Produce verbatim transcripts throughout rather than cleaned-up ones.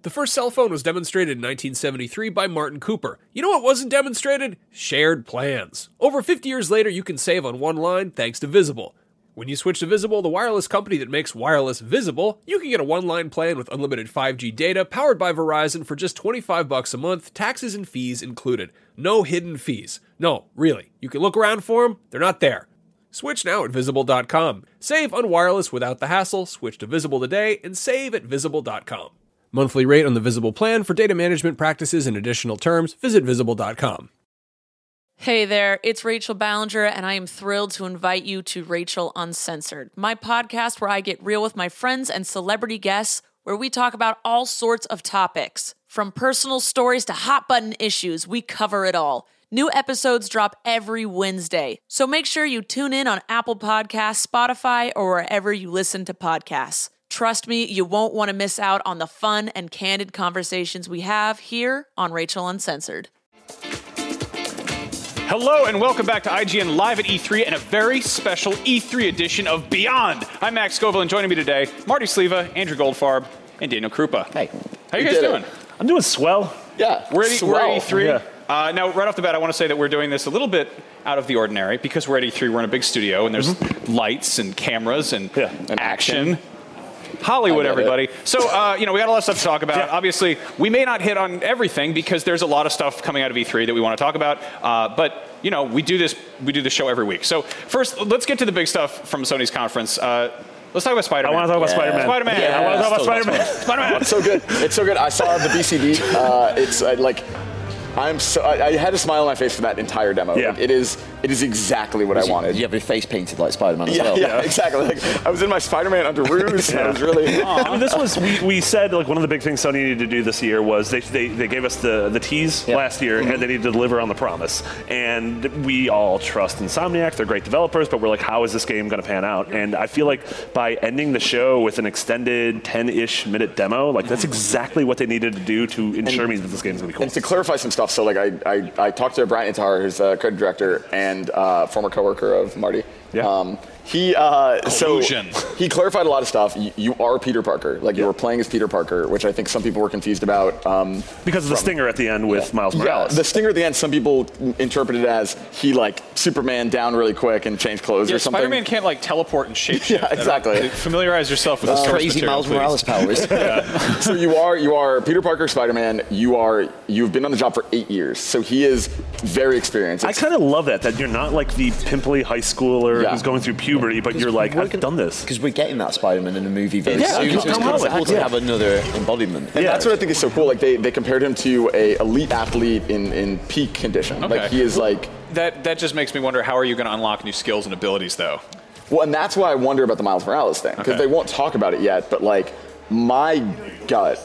The first cell phone was demonstrated in nineteen seventy-three by Martin Cooper. You know what wasn't demonstrated? Shared plans. Over fifty years later, you can save on one line thanks to Visible. When you switch to Visible, the wireless company that makes wireless visible, you can get a one-line plan with unlimited five G data powered by Verizon for just twenty-five bucks a month, taxes and fees included. No hidden fees. No, really. You can look around for them. They're not there. Switch now at Visible dot com. Save on wireless without the hassle. Switch to Visible today and save at Visible dot com. Monthly rate on the Visible plan. For data management practices and additional terms, visit Visible dot com. Hey there, it's Rachel Ballinger, and I am thrilled to invite you to Rachel Uncensored, my podcast where I get real with my friends and celebrity guests, where we talk about all sorts of topics. From personal stories to hot-button issues, we cover it all. New episodes drop every Wednesday, so make sure you tune in on Apple Podcasts, Spotify, or wherever you listen to podcasts. Trust me, you won't want to miss out on the fun and candid conversations we have here on Rachel Uncensored. Hello and welcome back to I G N Live at E three and a very special E three edition of Beyond. I'm Max Scoville, and joining me today, Marty Sleva, Andrew Goldfarb, and Daniel Krupa. Hey. How you guys doing? It. I'm doing swell. Yeah, we're at, swell. we're at E three. Yeah. Uh, now, right off the bat, I want to say that we're doing this a little bit out of the ordinary because we're at E three. We're in a big studio, and there's mm-hmm. lights and cameras and, yeah. and action. Hollywood, everybody. It. So, uh, you know, we got a lot of stuff to talk about. Yeah. Obviously, we may not hit on everything because there's a lot of stuff coming out of E three that we want to talk about. Uh, but, you know, we do this we do this show every week. So, first, let's get to the big stuff from Sony's conference. Uh, let's talk about Spider-Man. I want to talk about yeah. Spider-Man. Spider-Man. Yeah, I want to talk about Spider-Man. Spider-Man. Oh, it's so good. It's so good. I saw the B C D. Uh, it's uh, like... I'm so I, I had a smile on my face for that entire demo. Yeah. Like, it is it is exactly what was I you, wanted. Did you have your face painted like Spider-Man as yeah, well? Yeah, yeah, exactly. Like, I was in my Spider-Man underoos. yeah. I was really. I mean, this was we, we said like one of the big things Sony needed to do this year was they they, they gave us the the tease yeah. last year mm-hmm. and they needed to deliver on the promise. And we all trust Insomniac; they're great developers. But we're like, how is this game going to pan out? And I feel like by ending the show with an extended ten-ish minute demo, like that's exactly what they needed to do to ensure and, me that this game's going to be cool. And to clarify some stuff, so like I. I I talked to Brian Intar, who's a creative director and uh, former coworker of Marty. Yeah. Um, he uh, so Collusion. he clarified a lot of stuff. You, you are Peter Parker, like yeah. you were playing as Peter Parker, which I think some people were confused about. Um, because of the from, stinger at the end with yeah. Miles Morales. Yeah, the stinger at the end, some people interpreted as he like Superman down really quick and changed clothes yeah, or something. Spider-Man can't like teleport and shapeshift. yeah, exactly. Familiarize yourself with uh, the source crazy material, Miles please. Morales powers. yeah. So you are you are Peter Parker, Spider-Man. You are you've been on the job for eight years, so he is very experienced. It's, I kind of love that that you're not like the pimply high schooler yeah. who's going through puberty, but you're like, I've done this. Because we're getting that Spider-Man in a movie very yeah, soon, yeah, so it's kind of cool to yeah. have another embodiment. And yeah. that's what I think is so cool. Like they, they compared him to a elite athlete in, in peak condition. Okay. Like he is like that. That just makes me wonder, how are you going to unlock new skills and abilities, though? Well, and that's why I wonder about the Miles Morales thing because okay. they won't talk about it yet. But like my gut,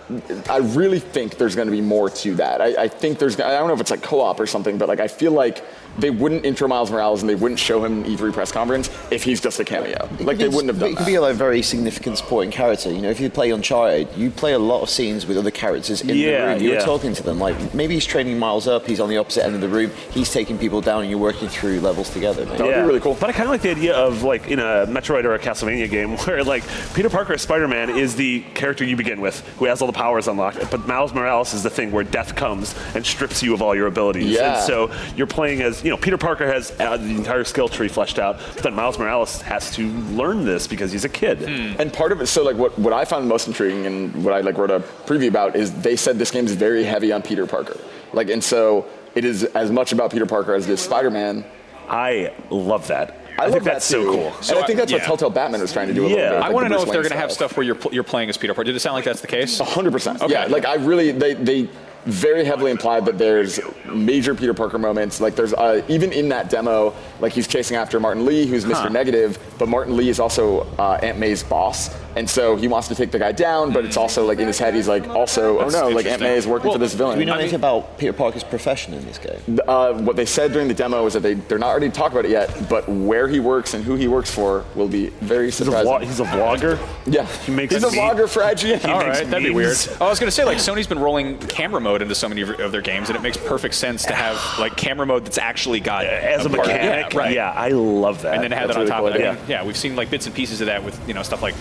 I really think there's going to be more to that. I, I think there's. I don't know if it's like co-op or something, but like I feel like they wouldn't intro Miles Morales and they wouldn't show him an E three press conference if he's just a cameo. Like they wouldn't have done It that. could be a like, very significant supporting character. You know, if you play Uncharted, you play a lot of scenes with other characters in yeah, the room. You're yeah. talking to them. Like maybe he's training Miles up. He's on the opposite end of the room. He's taking people down, and you're working through levels together. That would yeah. be really cool. But I kind of like the idea of like in a Metroid or a Castlevania game where like Peter Parker as Spider-Man is the character you begin with who has all the powers unlocked, but Miles Morales is the thing where death comes and strips you of all your abilities. Yeah. And so you're playing as, you know, Peter Parker has uh, the entire skill tree fleshed out, but then Miles Morales has to learn this because he's a kid. Mm. And part of it, so like what, what I found most intriguing and what I like wrote a preview about is they said this game is very heavy on Peter Parker. Like, and so it is as much about Peter Parker as it is Spider-Man. I love that. I, I love think that that's too. so cool. And So I think that's I, what yeah. Telltale Batman was trying to do a Yeah. little bit. I like want to know if Bruce they're Wayne going to have style. stuff where you're pl- you're playing as Peter Parker. Did it sound like that's the case? one hundred percent. Okay. Yeah, like I really, they, they very heavily implied that there's major Peter Parker moments. Like there's, uh, even in that demo, like he's chasing after Martin Lee, who's Mister Huh. Negative, but Martin Lee is also uh, Aunt May's boss. And so he wants to take the guy down, but it's also like in his head, he's like, also, That's oh no, like Aunt interesting. May is working Well, for this villain. Do we know I mean- anything about Peter Parker's profession in this game? Uh, what they said during the demo is that they, they're not ready to talk about it yet, but where he works and who he works for will be very He's a, surprising. vlog- he's a vlogger. yeah, He makes he's a me- vlogger for I G N. All makes right, that'd be weird. memes. I was going to say, like, Sony's been rolling camera mode into so many of of their games, and it makes perfect sense to have like camera mode that's actually got As a part- mechanic, yeah, right? Yeah, I love that. And then have That's that on really top cool of it. idea. I mean, yeah, we've seen like bits and pieces of that with you know stuff like Far Cry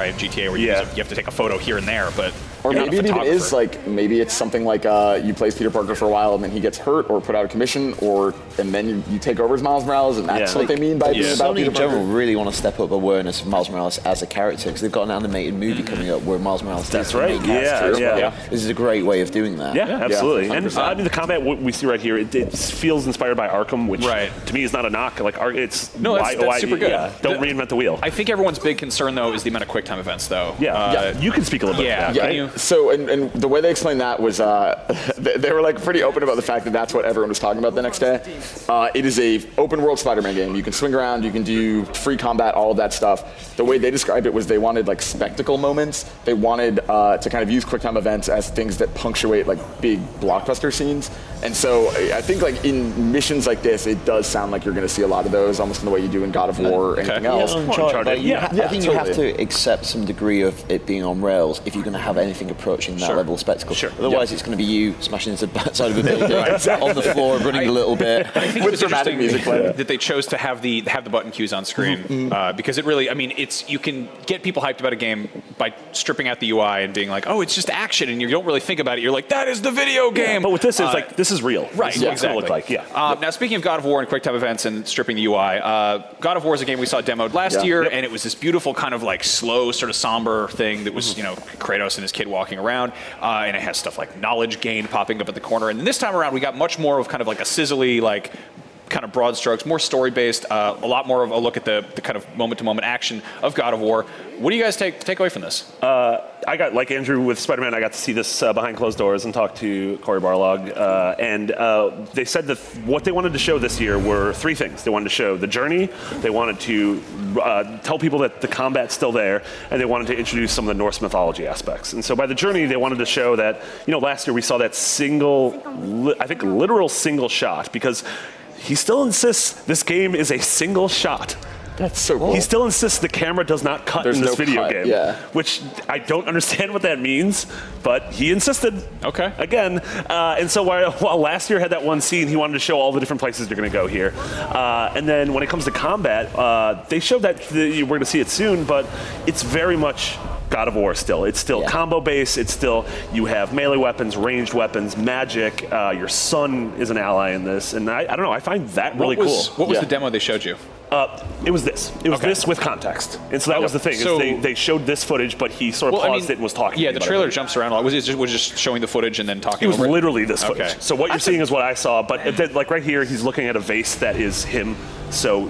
try in G T A where you, Yeah. use a, you have to take a photo here and there, but Or you're maybe not it a even is photographer. like maybe it's something like uh, you play as Peter Parker for a while and then he gets hurt or put out of commission, or and then you, you take over as Miles Morales, and that's Yeah. what they mean by being about Sony Peter in general Parker. really want to step up awareness of Miles Morales as a character because they've got an animated movie coming up where Miles Morales That's is the right. main character Yeah, as well. yeah. This is a great way of doing that. Yeah, absolutely. one hundred And percent. I mean, the combat what we see right here, it, it feels inspired by Arkham, which Right. to me is not a knock. Like, Ar- it's No, that's- why, that's why- super good. Yeah, don't The- reinvent the wheel. I think everyone's big concern, though, is the amount of QuickTime events, though. yeah. Uh, yeah, you can speak a little bit. yeah, to that, can right? you- So, and, and the way they explained that was uh, they, they were like pretty open about the fact that that's what everyone was talking about the next day. Uh, it is a open world Spider-Man game. You can swing around, you can do free combat, all of that stuff. The way they described it was they wanted like spectacle moments. They wanted uh, to kind of use QuickTime events as things that punctuate like big blockbuster scenes. And so I I think like in missions like this, it does sound like you're going to see a lot of those, almost in the way you do in God of War or anything Yeah, else. Uncharted, Uncharted, like, you yeah. ha- Yeah, I think you have totally. to accept some degree of it being on rails if you're going to have anything approaching that Sure. level of spectacle. Sure. Otherwise, it's going to be you smashing into the backside of a building on the floor, running a little bit. I think With it's dramatic interesting music playing. that they chose to have the have the button cues on screen uh, because it really, I mean, it's you can get people hyped about a game by stripping out the U I and being like, oh, it's just action, and you don't really think about it. You're like, that is the video game. But with this, it's Uh, like, this is real. Right, This is what it's exactly. going to look like. Yeah. Um, now, speaking of God of War and QuickTime events and stripping the U I, uh, God of War is a game we saw demoed last Yeah. year, Yep. and it was this beautiful kind of like slow, sort of somber thing that was, you know, Kratos and his kid walking around, uh, and it has stuff like knowledge gained popping up at the corner. And this time around, we got much more of kind of like a sizzly, like kind of broad strokes, more story-based, uh, a lot more of a look at the, the kind of moment-to-moment action of God of War. What do you guys take take away from this? Uh, I got, like Andrew with Spider-Man, I got to see this uh, behind closed doors and talk to Cory Barlog. Uh, and uh, they said that what they wanted to show this year were three things. They wanted to show the journey, they wanted to uh, tell people that the combat's still there, and they wanted to introduce some of the Norse mythology aspects. And so by the journey, they wanted to show that, you know, last year we saw that single, li- I think literal single shot, because he still insists this game is a single shot. That's so cool. He still insists the camera does not cut There's in this no video cut, game, yeah. which I don't understand what that means, but he insisted. Okay. Again, uh, and so while, while last year had that one scene, he wanted to show all the different places you're going to go here. Uh, and then when it comes to combat, uh, they showed that the, we're going to see it soon, but it's very much God of War still. It's still Yeah. combo based. It's still, you have melee weapons, ranged weapons, magic. Uh, your son is an ally in this, and I, I don't know. I find that really what was, cool. What was Yeah. the demo they showed you? Uh, it was this. It was Okay. this with context, and so that was the thing. is So- they, they showed this footage, but he sort of Well, I paused mean, it and was talking. Yeah, to me the about trailer it. jumps around a lot. Was it just, was just showing the footage and then talking It was over literally this footage. Okay. So what you're seeing is what I saw, but it- that- like right here, he's looking at a vase that is him. So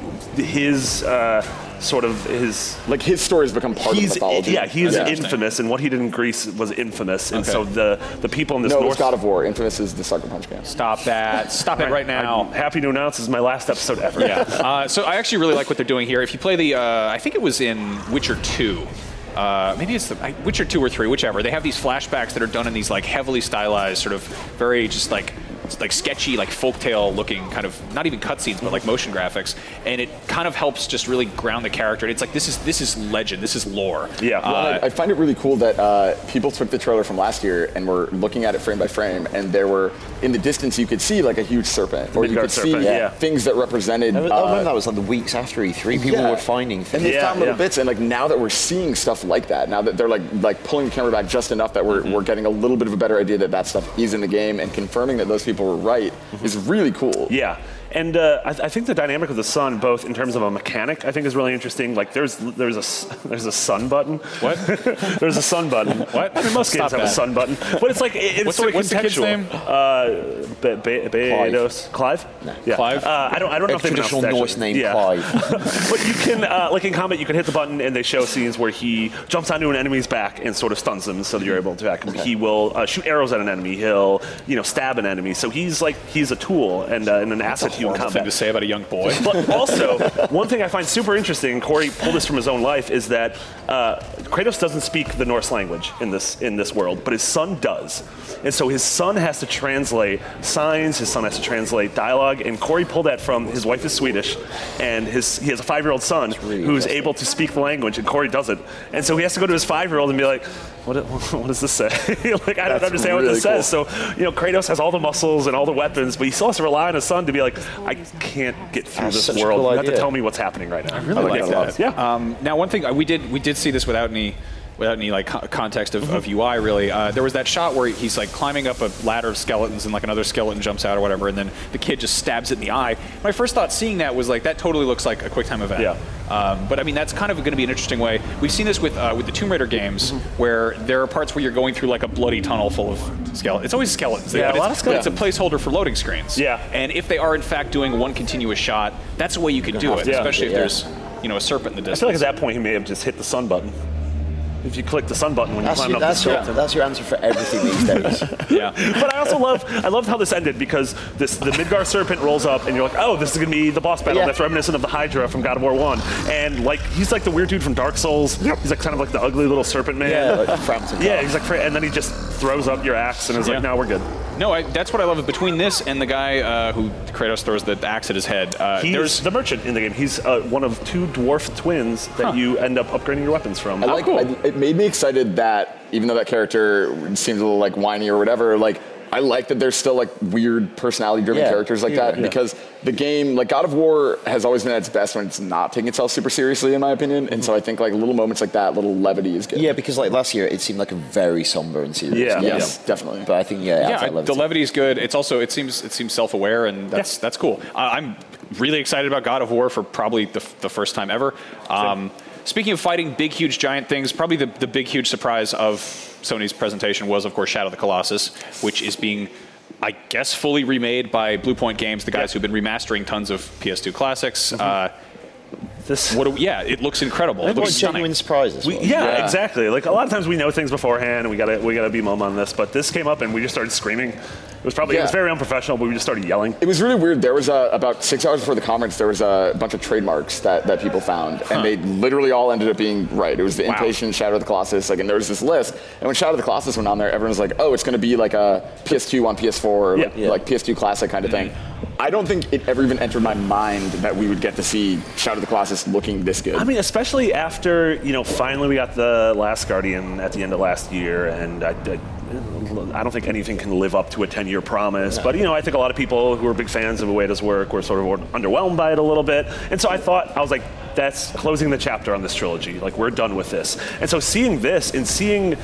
his uh, sort of his. Like his story has become part He's, of mythology. yeah, he is Yeah. infamous, and what he did in Greece was infamous, and Okay. so the the people in this No, it North. was God of War. Infamous is the Sucker Punch game. Stop that. Stop it right now. I'm happy to announce this is my last episode ever. Yeah. Uh, so I actually really like what they're doing here. If you play the, uh, I think it was in Witcher two. Uh, maybe it's the I- Witcher two or three, whichever. They have these flashbacks that are done in these like heavily stylized, sort of very just like like sketchy, like folktale looking kind of not even cutscenes, but like motion graphics, and it kind of helps just really ground the character. And it's like this is this is legend, this is lore. Yeah. Uh, Well, I, I find it really cool that uh, people took the trailer from last year and were looking at it frame by frame, and there were in the distance you could see like a huge serpent, or you Midgard could see serpent, yeah. things that represented. I remember uh, that was like the weeks after E three. People yeah. were finding And things. they Yeah, found little yeah. bits, and like now that we're seeing stuff like that, now that they're like like pulling the camera back just enough that we're, Mm-hmm. we're getting a little bit of a better idea that that stuff is in the game, and confirming that those people were right is really cool. Yeah. And uh, I, th- I think the dynamic of the sun, both in terms of a mechanic, I think is really interesting. Like there's there's a s- there's a sun button. What? There's a sun button. What? I mean, most Stop games have a that. sun button, but it's like it, it's What's sort the- of what's the kid's contextual. name? Uh, Be- Be- Beatos. Clive. Yeah. Clive? Uh, I don't I don't know A if they traditional pronounced it, Norse actually. name, Yeah. Clive. But you can, uh, like in combat, you can hit the button and they show scenes where he jumps onto an enemy's back and sort of stuns them so that you're able to attack him. He will uh, shoot arrows at an enemy. He'll, you know, stab an enemy. So he's like, he's a tool and, uh, and an asset to you in Horrible thing combat. to say about a young boy. But also, one thing I find super interesting, and Corey pulled this from his own life, is that uh, Kratos doesn't speak the Norse language in this in this world, but his son does. And so his son has to translate signs, his son has to translate dialogue, and Corey pulled that from his wife is Swedish, and his he has a five-year-old son really who's interesting. able to speak the language, and Corey doesn't. And so he has to go to his five-year-old and be like, what, what does this say? like, I don't That's understand what really this cool. says. So, you know, Kratos has all the muscles and all the weapons, but he still has to rely on his son to be like, I can't get through That's this such a world. cool You have to idea. tell me what's happening right now. I I like that. Yeah. Um, now, one thing we did we did see this without any without any like co- context of, Mm-hmm. of U I really. Uh, there was that shot where he's like climbing up a ladder of skeletons and like another skeleton jumps out or whatever, and then the kid just stabs it in the eye. My first thought seeing that was like that totally looks like a QuickTime event. Yeah. Um, but I mean that's kind of going to be an interesting way. We've seen this with uh, with the Tomb Raider games Mm-hmm. where there are parts where you're going through like a bloody tunnel full of skeletons. It's always skeletons. Yeah, but a lot it's, of skeletons. It's a placeholder for loading screens. Yeah. And if they are in fact doing one continuous shot, that's a way you could do it, Yeah. especially if Yeah. there's you know a serpent in the I feel like distance. at that point he may have just hit the sun button. If you click the sun button when you That's, climb your, up the that's, your, skeleton. that's your answer for everything these days. Yeah. But I also love I loved how this ended because this the Midgar serpent rolls up and you're like, oh, this is gonna be the boss battle Yeah. that's reminiscent of the Hydra from God of War One. And like he's like the weird dude from Dark Souls. He's like kind of like the ugly little serpent man. Yeah, like Frampton. Yeah, he's like, and then he just throws up your axe and is Yeah. like, no, we're good. No, I, that's what I love. Between this and the guy uh, who Kratos throws the axe at his head, uh, He's there's the merchant in the game. He's uh, one of two dwarf twins that Huh. you end up upgrading your weapons from. I like. cool. I, it made me excited that even though that character seems a little like whiny or whatever, like I like that there's still like weird personality-driven Yeah. characters like that Yeah. because the game, like God of War, has always been at its best when it's not taking itself super seriously, in my opinion. And so I think like little moments like that, little levity is good. Yeah, because like last year, it seemed like a very somber and serious. Yeah. game. Yes, definitely. But I think yeah, yeah, adds that I- levity. the levity is good. It's also it seems it seems self-aware and that's that's cool. Uh, I'm really excited about God of War for probably the, the first time ever. Um, speaking of fighting big, huge, giant things, probably the, the big, huge surprise of Sony's presentation was, of course, Shadow of the Colossus, which is being, I guess, fully remade by Blue Point Games, the guys Yeah. who've been remastering tons of P S two classics. Uh, This what? Do we, yeah, it looks incredible. It What looks stunning. genuine surprises. We, was. yeah, Yeah. exactly. Like a lot of times we know things beforehand, and we gotta we gotta be mum on this. But this came up, and we just started screaming. It was probably it was Yeah. very unprofessional, but we just started yelling. It was really weird. There was a, about six hours before the conference, there was a bunch of trademarks that, that people found, and they literally all ended up being right. It was the Wow. Impatient, Shadow of the Colossus, like, and there was this list. And when Shadow of the Colossus went on there, everyone was like, "Oh, it's going to be like a P S two on P S four, or Yeah. like, Yeah. like P S two classic kind of thing." I don't think it ever even entered my mind that we would get to see Shadow of the Colossus looking this good. I mean, especially after you know finally we got the Last Guardian at the end of last year, and I, I, I don't think anything can live up to a ten-year promise. But you know, I think a lot of people who are big fans of Ueda's work were sort of underwhelmed by it a little bit. And so I thought I was like, that's closing the chapter on this trilogy. Like we're done with this. And so seeing this and seeing.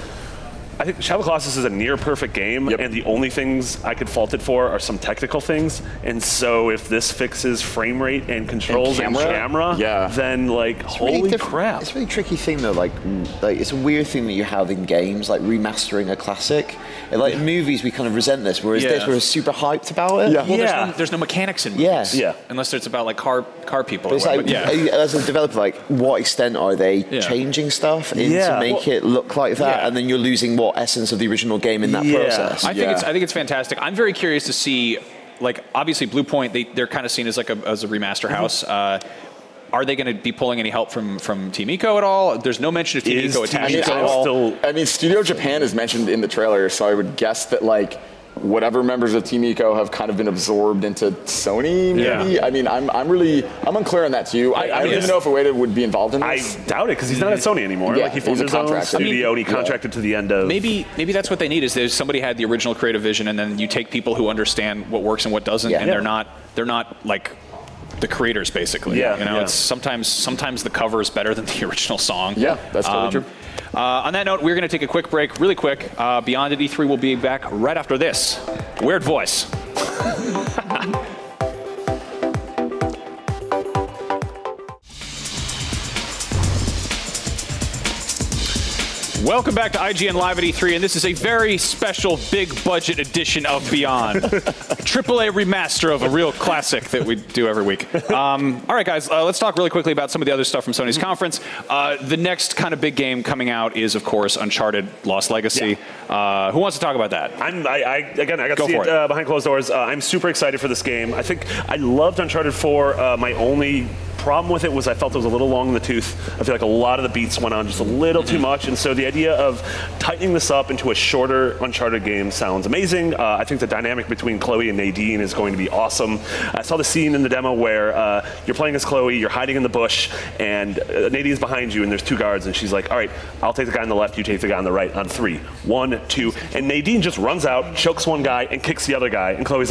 I think Shadow of the Colossus is a near perfect game, Yep. and the only things I could fault it for are some technical things. And so, if this fixes frame rate and controls and camera? camera, Yeah. then like, It's really holy diff- crap! It's a really tricky thing though. Like, mm, like it's a weird thing that you have in games, like remastering a classic. And, like in movies, we kind of resent this, whereas Yeah. this, we're super hyped about it. Yeah. Well, Yeah. there's, no, there's no mechanics in movies. Yes. Yeah. Unless it's about like car car people. But or it's like, whatever. are yeah. you- as a developer, like, what extent are they Yeah. changing stuff in Yeah. to make Well, it look like that, yeah. and then you're losing what essence of the original game in that Yeah. process? I think Yeah. it's I think it's fantastic. I'm very curious to see, like, obviously Blue Point, they they're kind of seen as like a as a remaster house. Uh, are they going to be pulling any help from from Team Ico at all? There's no mention of Team Is Ico Team attached Ico at all. still- I mean, Studio Japan is mentioned in the trailer, so I would guess that like whatever members of Team Ico have kind of been absorbed into Sony. Maybe. Yeah. I mean, I'm I'm really I'm unclear on that too. I, I, I don't mean, even it's- know if Ueda would be involved in I this. doubt it because he's not at Sony anymore. Yeah, like he formed he's his a own contractor. studio and he Yeah. contracted to the end of. Maybe maybe that's what they need is there's somebody had the original creative vision and then you take people who understand what works and what doesn't Yeah. and Yeah. they're not they're not like the creators basically. Yeah, You know, yeah. it's sometimes sometimes the cover is better than the original song. Yeah, that's totally true. Uh, on that note, we're going to take a quick break, really quick. Uh, Beyond at E three will be back right after this. Weird voice. Welcome back to I G N Live at E three, and this is a very special big budget edition of Beyond. Triple A remaster of a real classic that we do every week. Um, all right, guys, uh, let's talk really quickly about some of the other stuff from Sony's conference. Uh, the next kind of big game coming out is, of course, Uncharted Lost Legacy. Uh, who wants to talk about that? I'm, I, I, again, I got to Go see for it, it. Uh, behind closed doors. Uh, I'm super excited for this game. I think I loved Uncharted four. Uh, my only problem with it was I felt it was a little long in the tooth. I feel like a lot of the beats went on just a little too much, and so the idea of tightening this up into a shorter Uncharted game sounds amazing. Uh, I think the dynamic between Chloe and Nadine is going to be awesome. I saw the scene in the demo where uh, you're playing as Chloe, you're hiding in the bush, and uh, Nadine's behind you, and there's two guards, and she's like, all right, I'll take the guy on the left, you take the guy on the right on three. One, two, and Nadine just runs out, chokes one guy, and kicks the other guy, and Chloe's like,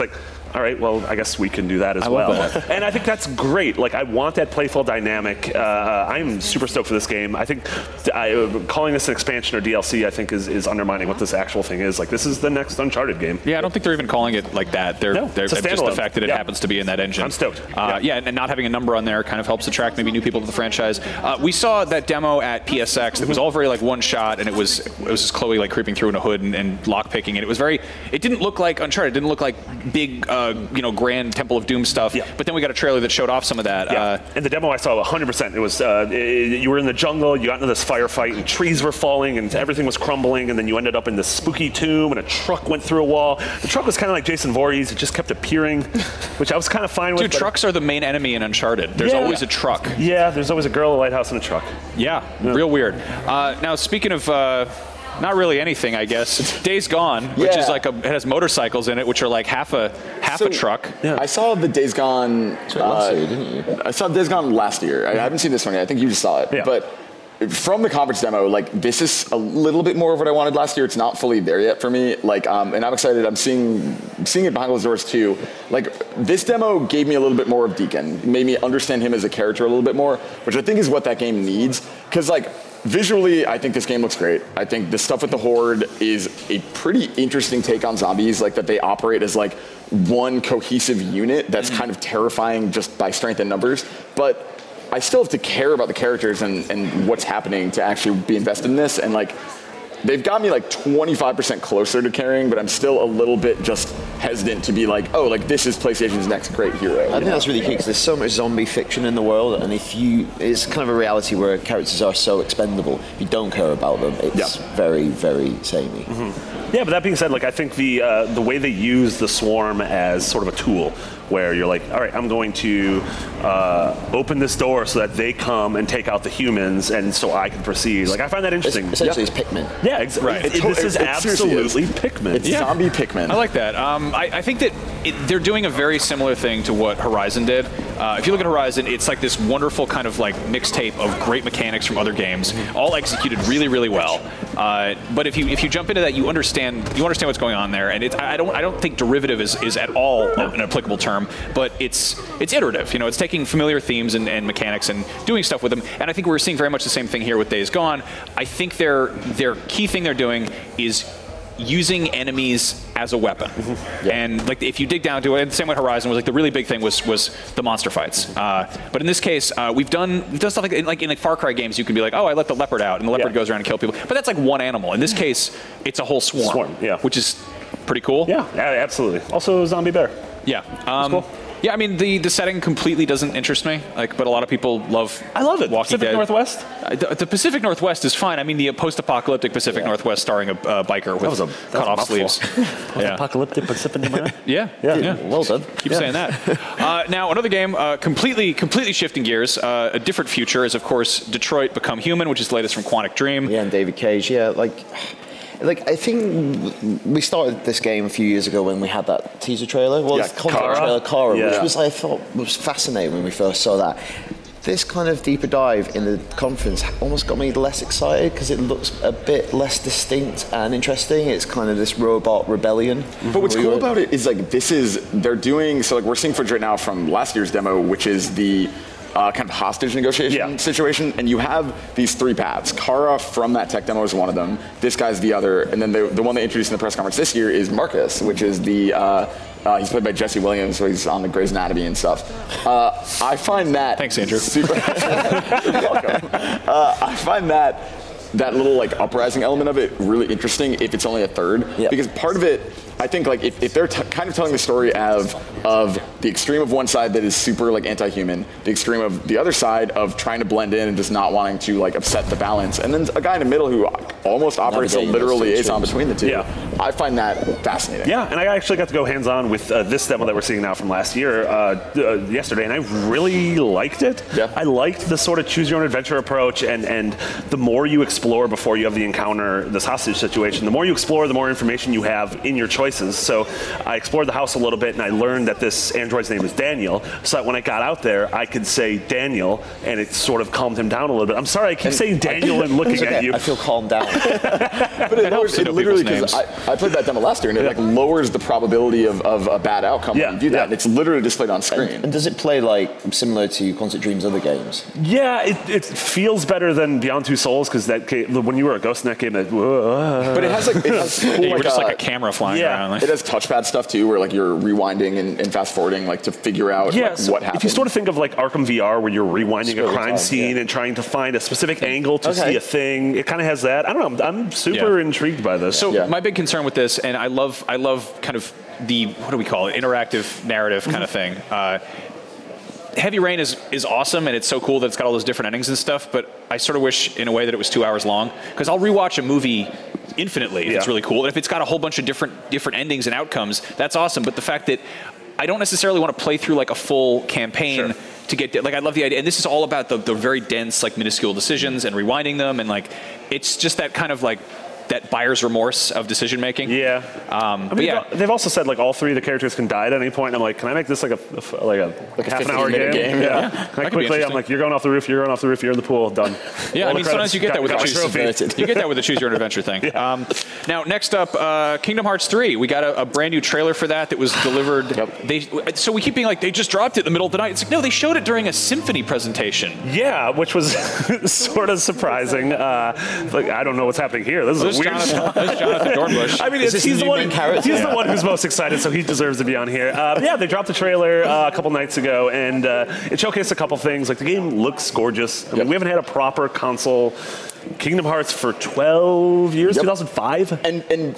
all right, well, I guess we can do that as I well. love that. And I think that's great. Like, I want that playful dynamic. Uh, I'm super stoked for this game. I think I, uh, calling this an expansion or D L C, I think, is, is undermining what this actual thing is. Like, this is the next Uncharted game. Yeah, I don't think they're even calling it like that. They're, No, they're it's a just the standalone. fact that it Yeah. happens to be in that engine. I'm stoked. Uh, yeah, and not having a number on there kind of helps attract maybe new people to the franchise. Uh, we saw that demo at P S X. It was all very like one shot, and it was it was just Chloe like creeping through in a hood and, and lock picking, and it was very. It didn't look like Uncharted. It didn't look like big, uh, you know, grand Temple of Doom stuff. Yeah. But then we got a trailer that showed off some of that. Yeah. Uh, and the demo I saw one hundred percent. It was uh, it, you were in the jungle, you got into this firefight, and trees were falling, and everything was crumbling, and then you ended up in this spooky tomb, and a truck went through a wall. The truck was kind of like Jason Voorhees. It just kept appearing, which I was kind of fine with. Dude, but- trucks are the main enemy in Uncharted. There's Yeah. always a truck. Yeah, there's always a girl, a lighthouse, and a truck. Yeah, real weird. Uh, now, speaking of uh, not really anything, I guess, Days Gone, which Yeah. is like a, it has motorcycles in it, which are like half a half So, a truck. I saw the Days Gone last uh, year, didn't you? I saw Days Gone last year. I haven't seen this one yet. I think you just saw it. Yeah. But from the conference demo, like this is a little bit more of what I wanted last year. It's not fully there yet for me. Like, um, and I'm excited. I'm seeing seeing it behind closed doors too. Like this demo gave me a little bit more of Deacon, made me understand him as a character a little bit more, which I think is what that game needs. Because like visually, I think this game looks great. I think the stuff with the Horde is a pretty interesting take on zombies. Like that they operate as like one cohesive unit that's kind of terrifying just by strength and numbers, but I still have to care about the characters and, and what's happening to actually be invested in this. And like, they've got me like twenty-five percent closer to caring, but I'm still a little bit just hesitant to be like, oh, like this is PlayStation's next great hero. I think that's really key because there's so much zombie fiction in the world, and if you, it's kind of a reality where characters are so expendable. If you don't care about them, it's Yeah. very, very samey. Mm-hmm. Yeah, but that being said, like I think the uh, the way they use the swarm as sort of a tool, where you're like, all right, I'm going to uh, open this door so that they come and take out the humans, and so I can proceed. Like I find that It's, interesting. essentially, it's Pikmin. Yeah, ex- Right. it- It to- this is it- it seriously absolutely is. Pikmin. It's Yeah. zombie Pikmin. I like that. Um, I, I think that it, they're doing a very similar thing to what Horizon did. Uh, if you look at Horizon, it's like this wonderful kind of like mixtape of great mechanics from other games, all executed really, really well. Uh, but if you if you jump into that, you understand you understand what's going on there, and it's I don't I don't think derivative is, is at all an applicable term, but it's it's iterative. You know, it's taking familiar themes and, and mechanics and doing stuff with them. And I think we're seeing very much the same thing here with Days Gone. I think their their key thing they're doing is using enemies as a weapon. Mm-hmm. Yeah. And like if you dig down to it, the same way Horizon was like the really big thing was was the monster fights. Uh, but in this case, uh, we've done we've done stuff like in, like in like Far Cry games, you can be like, oh, I let the leopard out, and the leopard Yeah. goes around and kill people. But that's like one animal. In this case, it's a whole swarm, Swarm, yeah. which is pretty cool. Yeah, a- absolutely. Also, zombie bear. Yeah. Um, cool. Yeah, I mean the, the setting completely doesn't interest me. Like, but a lot of people love. I love it. Walking Pacific Dead. Northwest. Uh, the, the Pacific Northwest is fine. I mean the post-apocalyptic Pacific Northwest, starring a uh, biker with was a- that cut was a off sleeves. mouthful. yeah. Apocalyptic Pacific Northwest. Yeah. Yeah. Yeah. Well done. Keep saying that. Uh, now, another game, uh, completely, completely shifting gears. Uh, a different future is, of course, Detroit Become Human, which is the latest from Quantic Dream. Yeah, and David Cage. Yeah, like, like I think we started this game a few years ago when we had that teaser trailer. Well, Yeah, it's concept Kara. trailer, Kara, Yeah. which was I thought was fascinating when we first saw that. This kind of deeper dive in the conference almost got me less excited because it looks a bit less distinct and interesting. It's kind of this robot rebellion. But what's We cool were- about it is like this is they're doing so like we're seeing footage right now from last year's demo, which is the uh, kind of hostage negotiation Yeah. situation, and you have these three paths. Kara from that tech demo is one of them. This guy's the other, and then the the one they introduced in the press conference this year is Marcus, which is the. Uh, Uh, he's played by Jesse Williams, so he's on the Grey's Anatomy and stuff. Uh, I find that Thanks, Andrew. Super. You're welcome. Uh, I find that that little like uprising element of it really interesting if it's only a third, Yep. because part of it, I think like if, if they're t- kind of telling the story of of the extreme of one side that is super like anti-human, the extreme of the other side of trying to blend in and just not wanting to like upset the balance, and then a guy in the middle who almost operates a Navigating literal those two liaison extremes. between the two. Yeah. I find that fascinating. Yeah, and I actually got to go hands-on with uh, this demo that we're seeing now from last year, uh, uh, yesterday, and I really liked it. Yeah. I liked the sort of choose-your-own-adventure approach, and, and the more you explore before you have the encounter, this hostage situation, the more you explore, the more information you have in your choices. So I explored the house a little bit, and I learned that this android android's name is Daniel, so that when I got out there, I could say Daniel, and it sort of calmed him down a little bit. I'm sorry, I keep and saying Daniel and looking okay. at you. I feel calmed down. But it, lowers, it literally, because I, I played that demo last year, and it yeah. like lowers the probability of, of a bad outcome yeah. when you do that. Yeah. And it's literally displayed on screen. And, and does it play like similar to Quantic Dream's other games? Yeah, it, it feels better than Beyond Two Souls, because that game, when you were a ghost in that game, that, uh, but it has like it has cool, yeah, you like were just a, like a camera flying yeah. around. Like. It has touchpad stuff too, where like you're rewinding and, and fast forwarding, like to figure out yeah, like, so what happened. If you sort of think of like Arkham V R, where you're rewinding really a crime hard, scene yeah. and trying to find a specific angle to okay. see a thing, it kind of has that. I don't know. I'm, I'm super Yeah. intrigued by this. So Yeah. my big concern with this, and I love, I love kind of the what do we call it, interactive narrative kind of thing. Uh, Heavy Rain is is awesome, and it's so cool that it's got all those different endings and stuff. But I sort of wish, in a way, that it was two hours long, because I'll rewatch a movie infinitely if yeah. it's really cool. And if it's got a whole bunch of different different endings and outcomes, that's awesome. But the fact that I don't necessarily want to play through like a full campaign. Sure. To get like I love the idea, and this is all about the, the very dense like minuscule decisions and rewinding them, and like it's just that kind of like that buyer's remorse of decision making. Yeah. Um, I but mean, yeah, they've also said like all three of the characters can die at any point. And I'm like, can I make this like a like a Like a half an hour game? game, Yeah. yeah. Can I That could be quickly, I'm interesting. like, you're going off the roof, you're going off the roof, you're in the pool, done. Yeah, All I the mean, credits, sometimes you get got- that with got the my choose. trophy. You get that with the choose your own adventure thing. yeah. um, now, next up, uh, Kingdom Hearts three. We got a, a brand new trailer for that that was delivered. Yep. They so we keep being like they just dropped it in the middle of the night. It's like no, they showed it during a Symphony presentation. Yeah, which was sort of surprising. Uh, like, I don't know what's happening here. This is There's a weird Jonathan, there's Jonathan Dornbush. I mean, Is it's, this he's the the new one. main character? He's Yeah. the one who's most excited, so he deserves to be on here. Uh, yeah, they dropped the trailer uh, a couple nights ago, and uh, it showcased a couple things. Like the game looks gorgeous. I mean, Yep. we haven't had a proper console Kingdom Hearts for twelve years, Yep. two thousand five. and and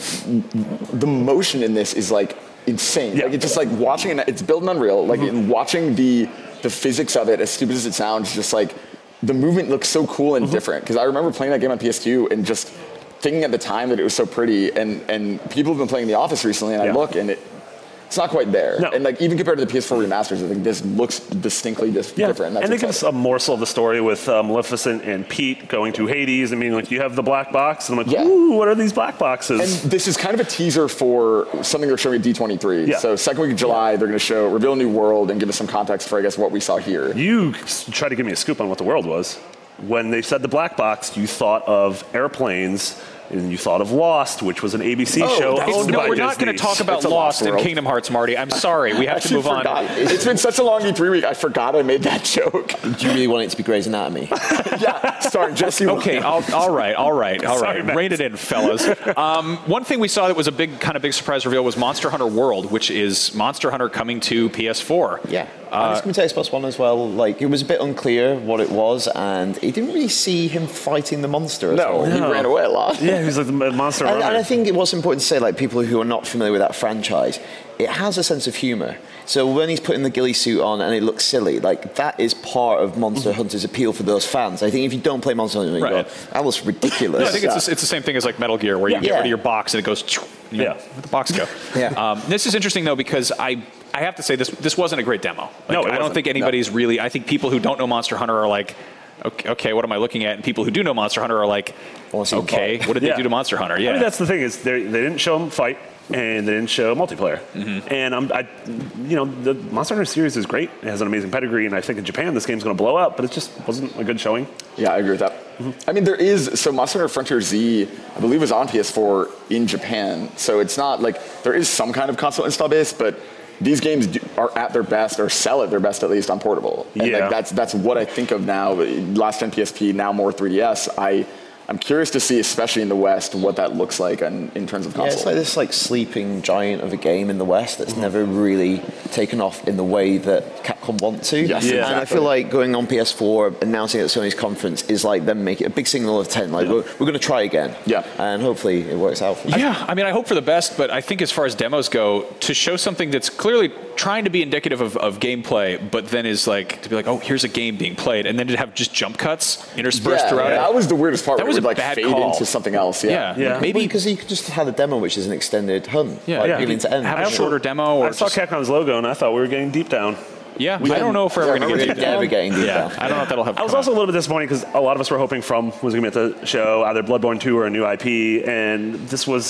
the motion in this is like insane. Yeah. Like it's just like watching it. It's built in Unreal. Like Mm-hmm. and watching the the physics of it, as stupid as it sounds, just like the movement looks so cool and Mm-hmm. different. Because I remember playing that game on P S two and just thinking at the time that it was so pretty. And and people have been playing The Office recently, and Yeah. I look and it. It's not quite there. No. And like even compared to the P S four remasters, I think this looks distinctly dis- Yeah, different. That's and they give us exciting. a morsel of the story with uh, Maleficent and Pete going to Hades. I mean, like, you have the black box, and I'm like, Yeah. ooh, what are these black boxes? And this is kind of a teaser for something they're showing at D twenty-three. Yeah. So second week of July, they're going to show, reveal a new world and give us some context for, I guess, what we saw here. You tried to give me a scoop on what the world was. When they said the black box, you thought of airplanes, and you thought of Lost, which was an A B C Oh, show that's- owned no, by we're Disney. not going to talk about It's a Lost Lost in world. Kingdom Hearts, Marty. I'm sorry. We have to Actually move on. forgot. It's been such a long E three week, I forgot I made that joke. Do you really want it to be Grey's Anatomy? yeah, starring Jesse. Okay, I'll, all right, all right, all Sorry, right. Matt. Rein it in, fellas. Um, one thing we saw that was a big, kind of big surprise reveal was Monster Hunter World, which is Monster Hunter coming to P S four. Yeah. and it's coming to Xbox One as well. Like, it was a bit unclear what it was, and he didn't really see him fighting the monster at No, all. he ran away a lot. Yeah, he was like the monster And, runner. and I think it was important to say, like, people who are not familiar with that franchise, it has a sense of humor. So when he's putting the ghillie suit on and it looks silly, like, that is part of Monster Hunter's appeal for those fans. I think if you don't play Monster Hunter, you Right. go, that looks ridiculous. Yeah, I think it's, the- it's the same thing as like Metal Gear, where you Yeah. get Yeah. rid of your box and it goes. You know, Yeah. where'd the box go? Yeah. Um, this is interesting though because I I have to say this this wasn't a great demo. Like, No, it I don't wasn't. think anybody's really. I think people who don't know Monster Hunter are like, okay, okay, what am I looking at? And people who do know Monster Hunter are like, wanna see him okay, fight. what did Yeah. they do to Monster Hunter? Yeah, I mean, that's the thing is they they didn't show him fight and they didn't show multiplayer. Mm-hmm. And I'm, I, you know, the Monster Hunter series is great. It has an amazing pedigree, and I think in Japan this game's going to blow up. But it just wasn't a good showing. Yeah, I agree with that. I mean, there is, so Monster Hunter Frontier Z, I believe, was on P S four in Japan. So it's not like, there is some kind of console install base, but these games do, are at their best, or sell at their best at least, on portable. And Yeah. like, that's that's what I think of now. Last gen P S P, now more three D S. I, I'm curious to see, especially in the West, what that looks like in, in terms of Yeah, console. it's like this like sleeping giant of a game in the West that's never really taken off in the way that Capcom want to. Yes, And exactly. I feel like going on P S four, announcing it at Sony's conference is like them making a big signal of intent. Like, we're, we're going to try again. Yeah. And hopefully it works out for you. Yeah, I mean, I hope for the best, but I think as far as demos go, to show something that's clearly trying to be indicative of, of gameplay, but then is like, to be like, oh, here's a game being played, and then to have just jump cuts interspersed yeah, throughout that it. was the weirdest part. That where was it would, a like bad fade call. into something else. Yeah. Yeah, Yeah. maybe because you could just have a demo which is an extended hunt. Yeah, like, yeah. beginning to end. Have a also- shorter demo, or I saw just- Capcom's logo, and I thought we were getting deep down. yeah. I don't know if we're Yeah, ever going to remember get Deep to Never that. getting deep Yeah, down. I don't know if that'll have. I was come also out. a little bit disappointed because a lot of us were hoping From was going to be at the show, either Bloodborne two or a new I P, and this was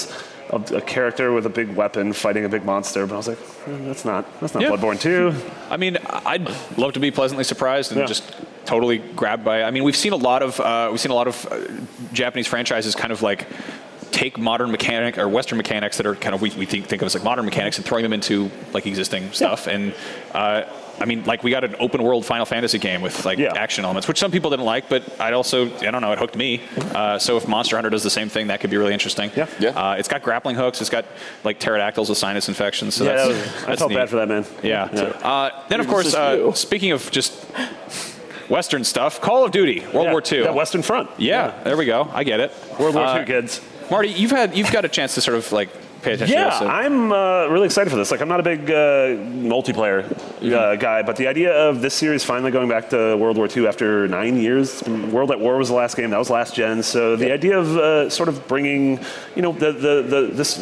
a, a character with a big weapon fighting a big monster, but I was like, eh, that's not that's not Yeah. Bloodborne two. I mean, I'd love to be pleasantly surprised and Yeah. just totally grabbed by. I mean, we've seen a lot of uh, we've seen a lot of uh, Japanese franchises kind of like take modern mechanic or Western mechanics that are kind of we, we think think of as like modern mechanics and throwing them into like existing stuff. And uh, I mean, like we got an open world Final Fantasy game with like Yeah. action elements, which some people didn't like, but I'd also I don't know, it hooked me. Uh, so if Monster Hunter does the same thing, that could be really interesting. Yeah. Yeah. Uh, it's got grappling hooks. It's got like pterodactyls with sinus infections. So Yeah, that's, that was- I that's felt neat. bad for that man. Yeah. Uh, then, of Dude, course, this is uh, you. speaking of just Western stuff, Call of Duty, World Yeah, War Two. That Western Front. yeah, there we go. I get it. World War Uh, Two kids. Marty, you've had you've got a chance to sort of like pay attention Yeah, to this. so- I'm uh, really excited for this. Like, I'm not a big uh, multiplayer uh, guy, but the idea of this series finally going back to World War Two after nine years. World at War was the last game. That was last gen. So the idea of uh, sort of bringing, you know, the the, the this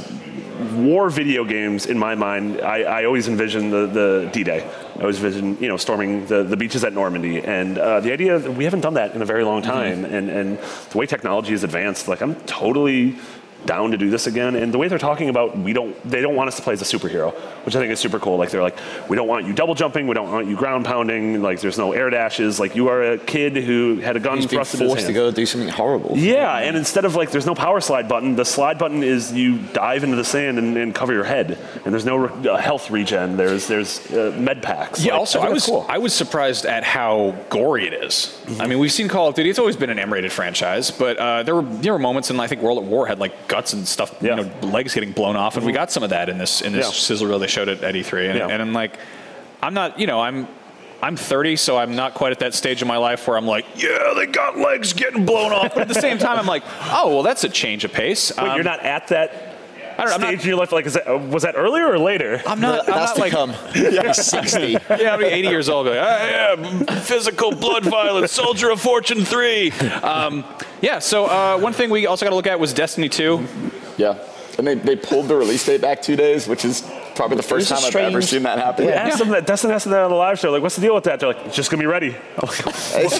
war video games in my mind, I, I always envision the, the D-Day. I always envision, you know, storming the, the beaches at Normandy. And uh, the idea that we haven't done that in a very long time. Mm-hmm. And, and the way technology is advanced, like I'm totally down to do this again. And the way they're talking about, we don't, they don't want us to play as a superhero, which I think is super cool. Like they're like, we don't want you double jumping, we don't want you ground pounding, like there's no air dashes, like you are a kid who had a gun He's being thrust in his forced to hand. go do something horrible. Yeah, and instead of like, there's no power slide button, the slide button is you dive into the sand and, and cover your head. And there's no re- uh, health regen, there's there's uh, med packs. Yeah. Like, Also, think I that's was cool. I was surprised at how gory it is. I mean, we've seen Call of Duty; it's always been an M-rated franchise, but uh, there were there were moments, and I think World at War had like guts and stuff, Yeah. you know, legs getting blown off, and we got some of that in this in this Yeah. sizzle reel they showed at, at E three. And, Yeah. and I'm like, I'm not, you know, I'm. I'm thirty, so I'm not quite at that stage in my life where I'm like, yeah, they got legs getting blown off. But at the same time, I'm like, oh, well, that's a change of pace. Wait, Um, you're not at that I don't know, I'm stage not- in your life? Like, is that, uh, was that earlier or later? I'm not. I'm That's not to like. come. Yeah, sixty. Yeah, I'll be eighty years old. Be like, ah, yeah, physical blood violence, Soldier of Fortune three. Um, yeah. So uh, one thing we also got to look at was Destiny two. Yeah. And they, they pulled the release date back two days, which is probably the first was time a I've ever strange- seen that happen. I asked them that. Dustin asked them that on the live show. Like, what's the deal with that? They're like, it's just gonna be ready. I'm like,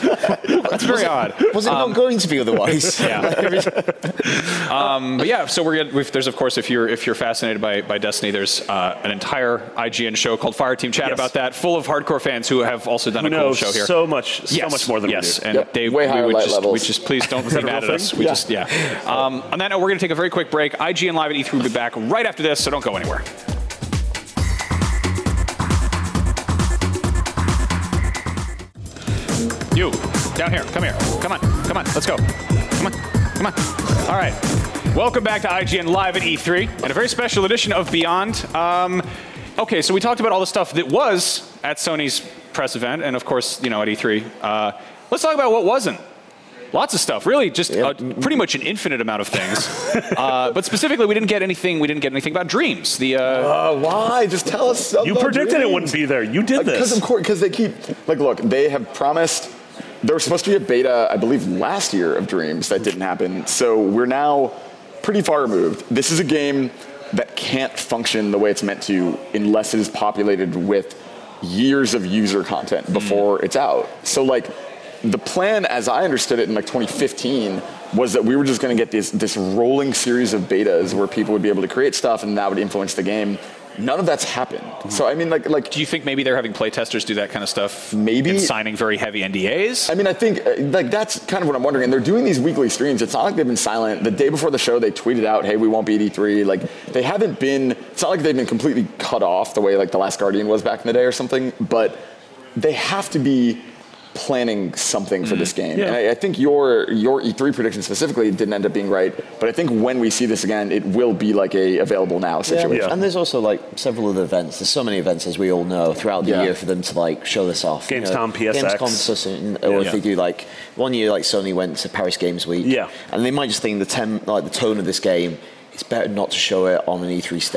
That's very odd. Was it not going to be otherwise? Um, but yeah, so we're gonna, we've, there's of course if you're if you're fascinated by, by Destiny, there's uh, an entire I G N show called Fire Team Chat Yes. about that, full of hardcore fans who have also done who a cool knows show here. so much, so Yes, much more than yes, we do. and Yep, Dave, way we higher would light just, levels. we just please don't be that a mad real at us. thing? We Yeah. just yeah. Um, on that note, we're gonna take a very quick break. I G N Live at E three will be back right after this, so don't go anywhere. You, down here, come here. Come on, come on, let's go. Come on, come on. All right. Welcome back to I G N Live at E three and a very special edition of Beyond. Um, okay, so we talked about all the stuff that was at Sony's press event and, of course, you know, at E three. Uh, let's talk about what wasn't. Lots of stuff, really, just uh, pretty much an infinite amount of things. uh, but specifically, we didn't get anything. We didn't get anything about Dreams. The uh, Uh, why? Just tell us something. You predicted it wouldn't be there. You did Because this. of course, because they keep like, look, they have promised. There was supposed to be a beta, I believe, last year of Dreams that didn't happen. So we're now pretty far removed. This is a game that can't function the way it's meant to unless it is populated with years of user content before it's out. So like, the plan, as I understood it in like twenty fifteen, was that we were just going to get this this rolling series of betas where people would be able to create stuff and that would influence the game. None of that's happened. Mm-hmm. So I mean, like, like, do you think maybe they're having playtesters do that kind of stuff? Maybe. And signing very heavy N D As? I mean, I think uh, like that's kind of what I'm wondering. And they're doing these weekly streams. It's not like they've been silent. The day before the show, they tweeted out, "Hey, we won't be at E three." Like they haven't been. It's not like they've been completely cut off the way like The Last Guardian was back in the day or something. But they have to be planning something for this game. Yeah. And I, I think your your E three prediction specifically didn't end up being right. But I think when we see this again, it will be like a available now situation. Yeah. And there's also like several other events. There's so many events, as we all know, throughout the Yeah. year for them to like show this off. You know, Gamescom, P S X. Gamescom, so soon, or Yeah. if they do like one year, like Sony went to Paris Games Week. Yeah. And they might just think the tem- like the tone of this game, it's better not to show it on an E three stage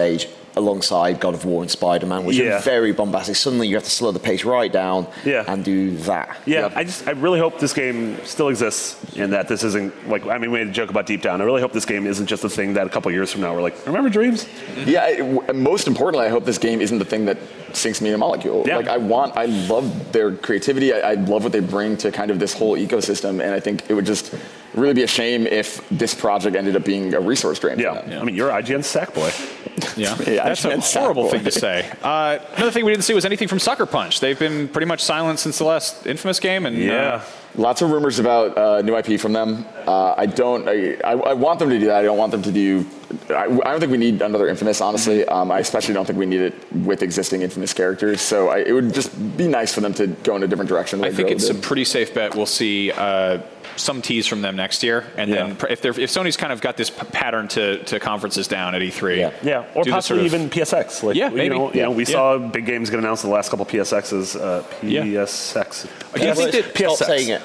alongside God of War and Spider-Man, which Yeah. are very bombastic. Suddenly you have to slow the pace right down Yeah. and do that. Yeah, Yep. I just I really hope this game still exists and that this isn't like I mean we made a joke about Deep Down. I really hope this game isn't just a thing that a couple years from now we're like, remember Dreams? Yeah, it, w- most importantly, I hope this game isn't the thing that sinks me in a molecule. Yeah. Like, I want, I love their creativity. I, I love what they bring to kind of this whole ecosystem, and I think it would just really be a shame if this project ended up being a resource drain. Yeah. For them. I mean, you're I G N sack boy. Yeah, Yeah, that's I a meant horrible Sackboy. thing to say. Uh, another thing we didn't see was anything from Sucker Punch. They've been pretty much silent since the last Infamous game, and Yeah. uh, Lots of rumors about uh, new I P from them. Uh, I don't. I, I, I want them to do that. I don't want them to do. I, I don't think we need another Infamous, honestly. Um, I especially don't think we need it with existing Infamous characters. So I, it would just be nice for them to go in a different direction. I like think Guerrilla it's a did. pretty safe bet we'll see uh, some tease from them next year, and Yeah. then pr- if they're, if Sony's kind of got this p- pattern to, to conferences down at E three, Yeah. Yeah, or do this possibly sort of- even P S X. Like, Yeah, you maybe. know, you know, we Yeah. saw big games get announced in the last couple P S Xs. Uh, Yeah. P S X. Do you think that- P S X. Stop saying it.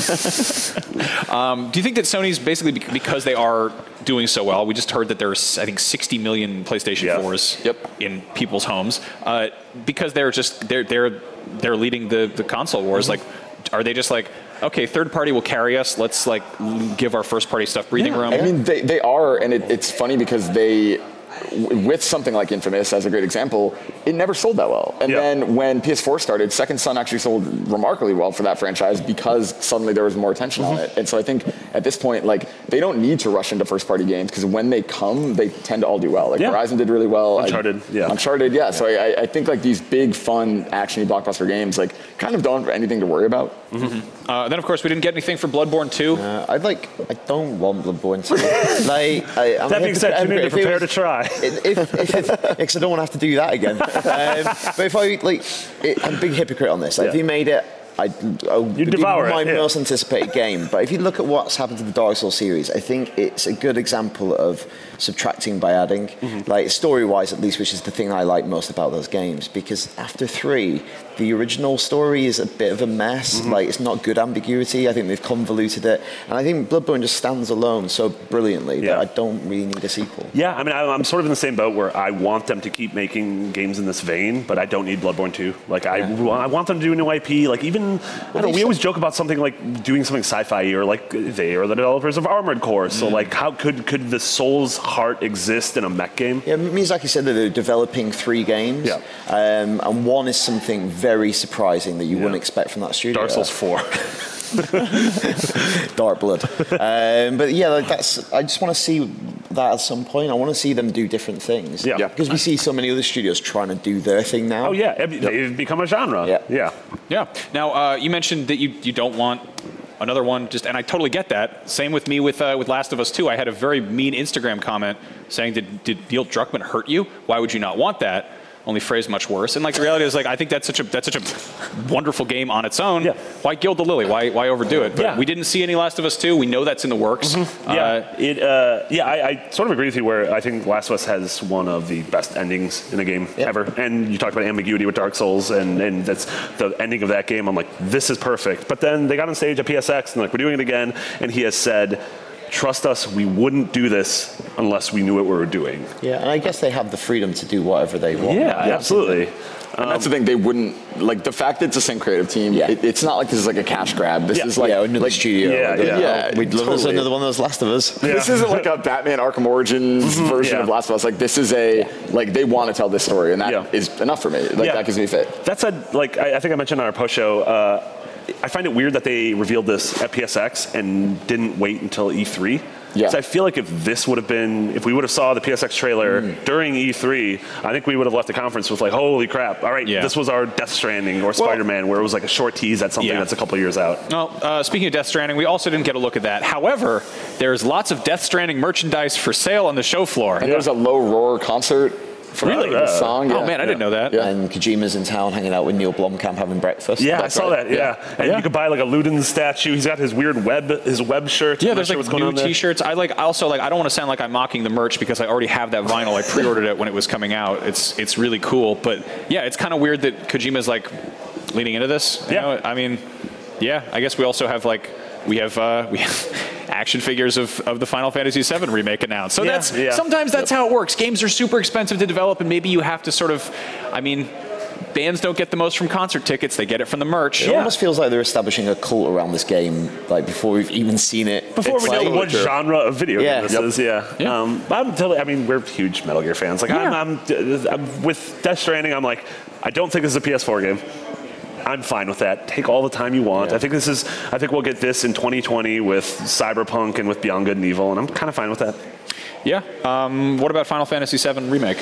Do you think that Sony's basically bec- because they are doing so well? We just heard that there's I think sixty million PlayStation Yeah. fours Yep. in people's homes uh, because they're just they're they're they're leading the the console wars. Mm-hmm. Like, are they just like, okay, third party will carry us. Let's like l- give our first party stuff breathing room. I mean, they, they are, and it, it's funny because they, w- with something like Infamous as a great example, it never sold that well. And Yeah. then when P S four started, Second Son actually sold remarkably well for that franchise because suddenly there was more attention on it. And so I think at this point, like, they don't need to rush into first party games because when they come, they tend to all do well. Like Yeah. Horizon did really well. I- Uncharted, yeah. Uncharted, yeah. So I, I think like these big, fun, actiony blockbuster games, like, kind of don't have anything to worry about. Uh, then of course we didn't get anything for Bloodborne two. Uh, I'd like. I don't want Bloodborne to. like, I, I'm That being said, you need to hypocrite. If it prepare was- to try. If, if, if, because I don't want to have to do that again. Um, but if I like, it, I'm a big hypocrite on this. Like, If Yeah. you made it, I'd, I would You'd be devour it, my yeah. most anticipated game. But if you look at what's happened to the Dark Souls series, I think it's a good example of subtracting by adding. Mm-hmm. Like story-wise, at least, which is the thing I like most about those games. Because after three, the original story is a bit of a mess. Mm-hmm. Like, it's not good ambiguity. I think they've convoluted it, and I think Bloodborne just stands alone so brilliantly Yeah. that I don't really need a sequel. Yeah, I mean, I- I'm sort of in the same boat where I want them to keep making games in this vein, but I don't need Bloodborne two. Like, I, I want them to do a new I P. Like, even, I don't know, we always joke about something like doing something sci-fi or like they are the developers of Armored Core. So, like, how could, could the Souls heart exist in a mech game? Yeah, Miyazaki said that they're developing three games, Yeah. um, and one is something very surprising that you Yeah. wouldn't expect from that studio. Dark Souls four. Dark Blood. um, but yeah, like that's. I just want to see that at some point. I want to see them do different things. Yeah. Yeah. Because we see so many other studios trying to do their thing now. Oh, yeah, they've become a genre. Yeah. Yeah. Yeah. Now uh, you mentioned that you you don't want another one, just and I totally get that. Same with me with uh, with Last of Us two. I had a very mean Instagram comment saying, "Did did Neil Druckmann hurt you? Why would you not want that?" Only phrased much worse. And like the reality is, like I think that's such a that's such a wonderful game on its own. Yeah. Why gild the lily? Why why overdo it? But Yeah. we didn't see any Last of Us two. We know that's in the works. Uh, Yeah, it. Uh, yeah, I, I sort of agree with you. Where I think Last of Us has one of the best endings in a game Yep. ever. And you talked about ambiguity with Dark Souls, and, and that's the ending of that game. I'm like, this is perfect. But then they got on stage at P S X, and like, we're doing it again. And he has said, trust us, we wouldn't do this unless we knew what we were doing. Yeah, and I guess they have the freedom to do whatever they want. Yeah, absolutely. And that's the thing, they wouldn't, like, the fact that it's the same creative team, Yeah. it, it's not like this is like a cash grab. This Yeah. is like, yeah, another like, studio. yeah, Like, yeah. Yeah, We'd love us totally. another one of those Last of Us. This isn't like a Batman Arkham Origins version Yeah. of Last of Us. Like, this is a, like, they want to tell this story, and that is Yeah. enough for me. Like, Yeah. that gives me fit. That said, like I, I think I mentioned on our post show, uh, I find it weird that they revealed this at P S X and didn't wait until E three. Yeah. So I feel like if this would have been, if we would have saw the P S X trailer Mm. during E three, I think we would have left the conference with like, holy crap! All right, Yeah. this was our Death Stranding or Spider-Man, where it was like a short tease at something Yeah. that's a couple years out. Well, uh, speaking of Death Stranding, we also didn't get a look at that. However, there's lots of Death Stranding merchandise for sale on the show floor. And there's a low roar concert for Really? the song. Oh yeah. man, I didn't know that. Yeah. And Kojima's in town hanging out with Neil Blomkamp having breakfast. Yeah, That's I saw right. that. Yeah, and Yeah. you could buy like a Ludens statue. He's got his weird web, his web shirt. Yeah, I'm not there's sure like what's going new on there. T-shirts. I like also like I don't want to sound like I'm mocking the merch because I already have that vinyl. I pre-ordered it when it was coming out. It's it's really cool, but yeah, it's kind of weird that Kojima's like leaning into this. You Yeah. know? I mean, yeah, I guess we also have like we have uh, we have action figures of, of the Final Fantasy seven remake announced. So Yeah, that's yeah. sometimes that's how it works. Games are super expensive to develop, and maybe you have to sort of, I mean, bands don't get the most from concert tickets; they get it from the merch. It almost feels like they're establishing a cult around this game, like before we've even seen it. Before we know what genre of video Yeah. game this Yep. is, yeah. Yeah. Um, I'm totally. I mean, we're huge Metal Gear fans. Like, I'm, I'm, I'm with Death Stranding. I'm like, I don't think this is a P S four game. I'm fine with that. Take all the time you want. Yeah. I think this is. I think we'll get this in twenty twenty with Cyberpunk and with Beyond Good and Evil, and I'm kind of fine with that. Yeah. Um, what about Final Fantasy seven remake?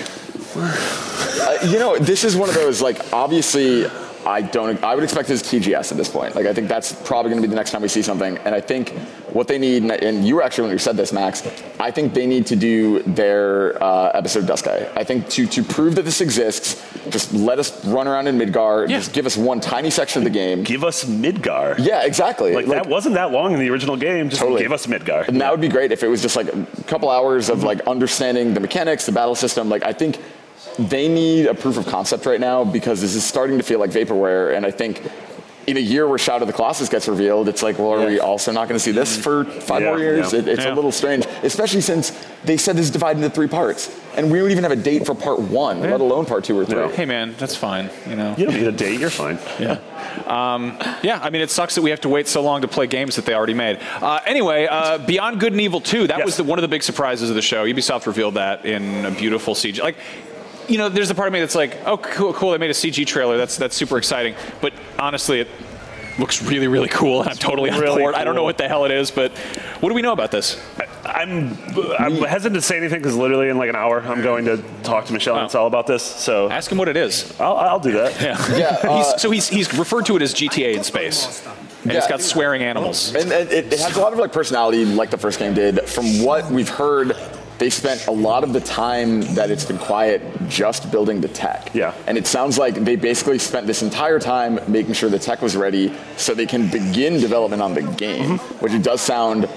Uh, you know, this is one of those, like, obviously, I don't, I would expect this T G S at this point. Like, I think that's probably going to be the next time we see something. And I think what they need, and you were actually when you said this, Max, I think they need to do their uh, episode Duskai. I think to, to prove that this exists, just let us run around in Midgar, Yeah. just give us one tiny section of the game. Give us Midgar. Yeah, exactly. Like, that wasn't that long in the original game. Just Totally. give us Midgar. And that would be great if it was just like a couple hours of like understanding the mechanics, the battle system. Like, I think they need a proof of concept right now because this is starting to feel like vaporware. And I think in a year where Shadow of the Colossus gets revealed, it's like, well, are we also not going to see this for five Yeah, more years? yeah. It, it's Yeah. a little strange, especially since they said this is divided into three parts. And we don't even have a date for part one, let alone part two or three. Yeah. Hey, man, that's fine. You know. You don't need a date. You're fine. Yeah. Um, yeah, I mean, it sucks that we have to wait so long to play games that they already made. Uh, anyway, uh, Beyond Good and Evil two, that Yes. was the, one of the big surprises of the show. Ubisoft revealed that in a beautiful C G. Like, you know, there's a part of me that's like, oh, cool, cool, they made a C G trailer. That's that's super exciting. But honestly, it looks really, really cool. I'm totally on really board. I don't know cool. what the hell it is, but what do we know about this? I'm I'm hesitant to say anything because literally in like an hour I'm going to talk to Michelle Ansel about this. So Ask him what it is. I'll, I'll do that. Yeah. Yeah, uh, he's, so he's he's referred to it as G T A in space. And it's Yeah. got swearing animals. And, and it, it has a lot of like personality, like the first game did. From what we've heard, they spent a lot of the time that it's been quiet just building the tech. Yeah. And it sounds like they basically spent this entire time making sure the tech was ready so they can begin development on the game, Mm-hmm. which it does sound,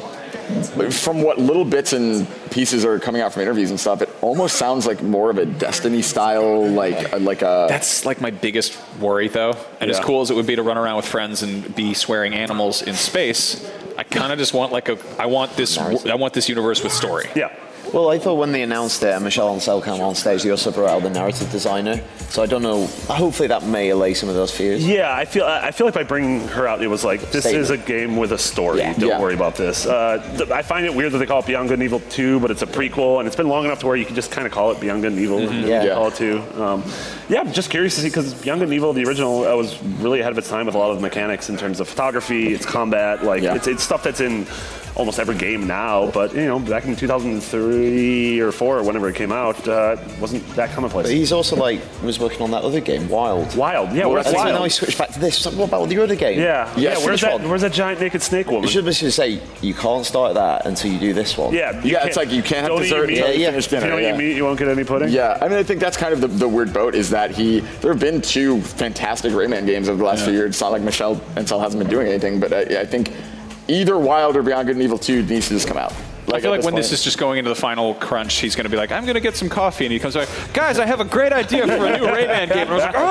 from what little bits and pieces are coming out from interviews and stuff, it almost sounds like more of a Destiny style, like like a. That's like my biggest worry, though. And as Yeah. cool as it would be to run around with friends and be swearing animals in space, I kind of just want like a. I want this. I want this universe with story. Yeah. Well, I thought when they announced it and Michelle Ansel came on stage, they also brought out the narrative designer. So I don't know. Hopefully that may allay some of those fears. Yeah, I feel I feel like by bringing her out, it was like this Statement. is a game with a story. Yeah. Don't Yeah. worry about this. Uh, th- I find it weird that they call it Beyond Good and Evil two, but it's a prequel, and it's been long enough to where you can just kind of call it Beyond Good and Evil. and Yeah. call it two. Um, yeah, I'm just curious to see because Beyond Good and Evil, the original, uh, was really ahead of its time with a lot of the mechanics in terms of photography, its combat. Like Yeah. it's it's stuff that's in almost every game now, but you know, back in two thousand three or four, or whenever it came out, uh, wasn't that commonplace. But he's also like was working on that other game, Wild. Wild, yeah, Well, where's and so now he Wild? switched back to this. So what about the other game? Yeah, yeah. Yeah, Where's finish that? one. Where's that giant naked snake woman? You should basically say you can't start that until you do this one. Yeah, you Yeah, can't- it's like you can't have don't eat dessert meat. until you Yeah, yeah. finish If you dinner. don't yeah. eat meat, you won't get any pudding. Yeah, I mean, I think that's kind of the, the weird boat is that he. There have been two fantastic Rayman games over the last few years. It's not like Michelle Ansel hasn't been doing anything, but I, I think either Wild or Beyond Good and Evil two needs to just come out. I feel at like when point. this is just going into the final crunch, he's going to be like, I'm going to get some coffee. And he comes back, guys, I have a great idea for a new Rayman game. And I was like,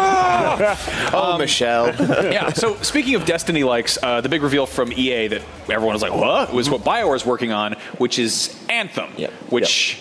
oh! Oh, Michelle. Yeah, so speaking of Destiny likes, uh, the big reveal from E A that everyone was like, what? Was what BioWare's working on, which is Anthem, Yep. which...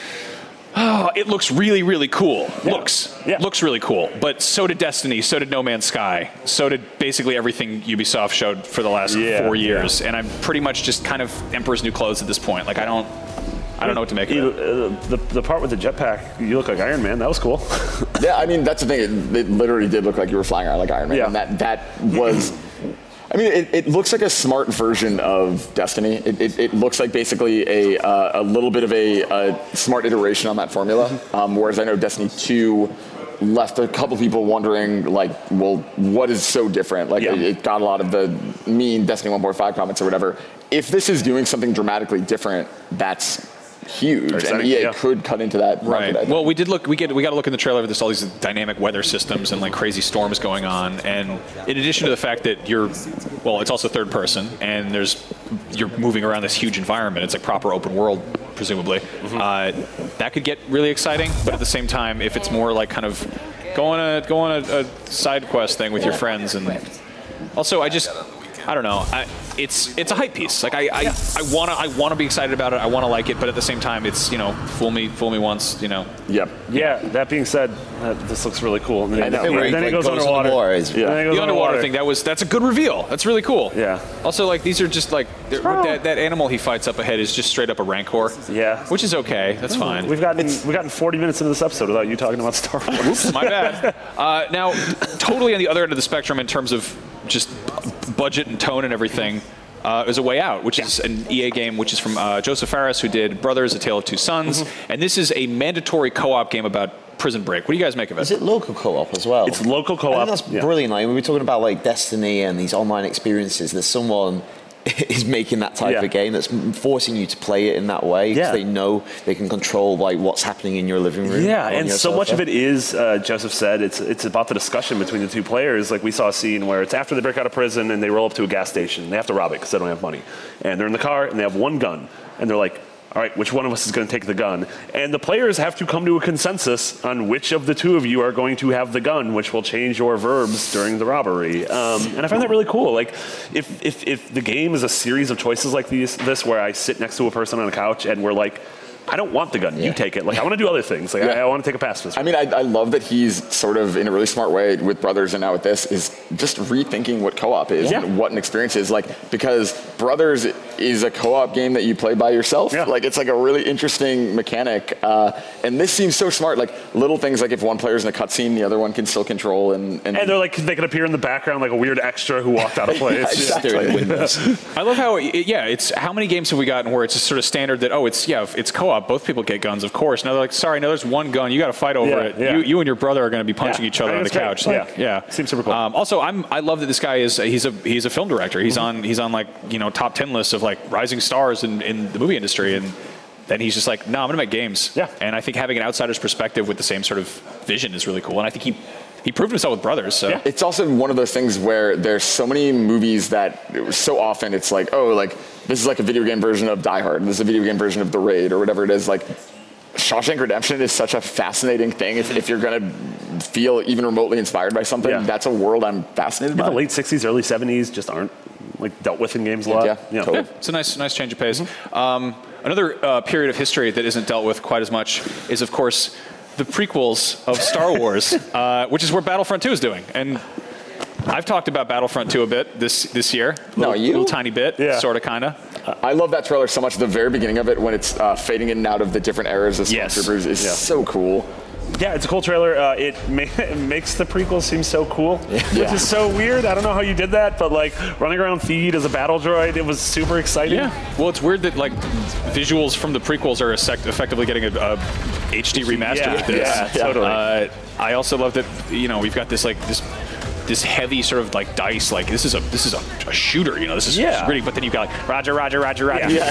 Oh, it looks really, really cool. Yeah. Looks. Yeah. Looks really cool. But so did Destiny, so did No Man's Sky, so did basically everything Ubisoft showed for the last Yeah, four years. And I'm pretty much just kind of Emperor's New Clothes at this point. Like, I don't I don't know what to make of You- it. uh, the, the part with the jetpack, you look like Iron Man. That was cool. Yeah, I mean, that's the thing. It, it literally did look like you were flying around like Iron Man. Yeah. And that, that was... I mean, it, it looks like a smart version of Destiny. It, it, it looks like basically a, uh, a little bit of a, a smart iteration on that formula. Um, whereas I know Destiny two left a couple people wondering, like, well, what is so different? Like, Yeah. it, it got a lot of the mean Destiny one point five comments or whatever. If this is doing something dramatically different, that's huge. And exciting, E A yeah. could cut into that market. I Right. think. Well, we did look. We get. We got to look in the trailer. There's all these dynamic weather systems and like crazy storms going on. And in addition to the fact that you're, well, it's also third person, and there's you're moving around this huge environment. It's like proper open world, presumably. Mm-hmm. Uh, that could get really exciting. But at the same time, if it's more like kind of go on a go on a, a side quest thing with your friends, and also I just I don't know. I, it's it's a hype piece. Like I I, Yeah. I wanna I wanna be excited about it. I wanna like it, but at the same time, it's you know fool me fool me once. You know. Yep. Yeah, that being said, uh, this looks really cool. And then, I know. then, Where he, he, then he like, goes, goes underwater. underwater is- Yeah. Then he goes The underwater thing, that was that's a good reveal. That's really cool. Yeah. Also, like these are just like they're- that, that animal he fights up ahead is just straight up a rancor. Yeah. Which is okay. That's fine. We've gotten we've gotten forty minutes into this episode without you talking about Star Wars. Oops, my bad. Uh, now, totally on the other end of the spectrum in terms of just budget and tone and everything. Uh, is A Way Out, which is an E A game, which is from uh, Joseph Fares, who did Brothers: A Tale of Two Sons, Mm-hmm. and this is a mandatory co-op game about prison break. What do you guys make of it? Is it local co-op as well? It's local co-op. I think that's yeah. brilliant. Like, when we're talking about like Destiny and these online experiences, there's someone is making that type Yeah. of game that's forcing you to play it in that way because Yeah. they know they can control like what's happening in your living room. Yeah, on and your so much sofa. of it is, uh, Joseph said, it's it's about the discussion between the two players. Like we saw a scene where it's after they break out of prison and they roll up to a gas station. They have to rob it because they don't have money. And they're in the car and they have one gun. And they're like, all right, which one of us is going to take the gun? And the players have to come to a consensus on which of the two of you are going to have the gun, which will change your verbs during the robbery. Um, and I find that really cool. Like, if, if, if the game is a series of choices like these, this, where I sit next to a person on a couch and we're like, I don't want the gun. You take it. Like, I want to do other things. Like, Yeah. I, I want to take a pacifist. I mean, I, I love that he's sort of, in a really smart way, with Brothers and now with this, is just rethinking what co-op is Yeah. and what an experience is. Like, because Brothers is a co-op game that you play by yourself. Yeah. Like, it's like a really interesting mechanic. Uh, and this seems so smart. Like, little things like if one player's in a cutscene, the other one can still control. And, and, And they're like, they can appear in the background like a weird extra who walked out of place. Yeah, exactly. I love how, it, yeah, it's how many games have we gotten where it's just sort of standard that, oh, it's, yeah, if it's co-op, both people get guns, of course. Now they're like, sorry, no, there's one gun. You got to fight over Yeah, it. yeah. You, you and your brother are going to be punching Yeah. each other I on the think couch. it's great. Like, Yeah. yeah. Seems super cool. Um, also, I'm, I love that this guy is, he's a, he's a film director. He's on, he's on like, you know, top ten lists of like rising stars in, in the movie industry. And then he's just like, no, I'm going to make games. Yeah. And I think having an outsider's perspective with the same sort of vision is really cool. And I think he, he proved himself with Brothers. So. Yeah. It's also one of those things where there's so many movies that so often it's like, oh, like this is like a video game version of Die Hard. This is a video game version of The Raid or whatever it is. Like Shawshank Redemption is such a fascinating thing. If, if you're going to feel even remotely inspired by something, Yeah. that's a world I'm fascinated The by. late sixties, early seventies just aren't like dealt with in games a lot. Yeah, You know. totally. It's a nice, nice change of pace. Um, another uh, period of history that isn't dealt with quite as much is, of course, the prequels of Star Wars, uh, which is where Battlefront two is doing. And I've talked about Battlefront two a bit this this year. No, little, you? little tiny bit, Yeah. sort of, kind of. I love that trailer so much. The very beginning of it, when it's uh, fading in and out of the different eras of Yes. Stormtroopers, is Yeah. so cool. Yeah, it's a cool trailer. Uh, it, ma- it makes the prequels seem so cool, which is so weird. I don't know how you did that, but like running around Theed as a battle droid, it was super exciting. Yeah. Well, it's weird that like visuals from the prequels are effect- effectively getting a, a H D remaster Yeah, with this. yeah, totally. Uh, I also love that you know we've got this like this. This heavy sort of like dice, like this is a this is a, a shooter, you know. This is Yeah. gritty, but then you've got like Roger, Roger, Roger, Roger. Yeah.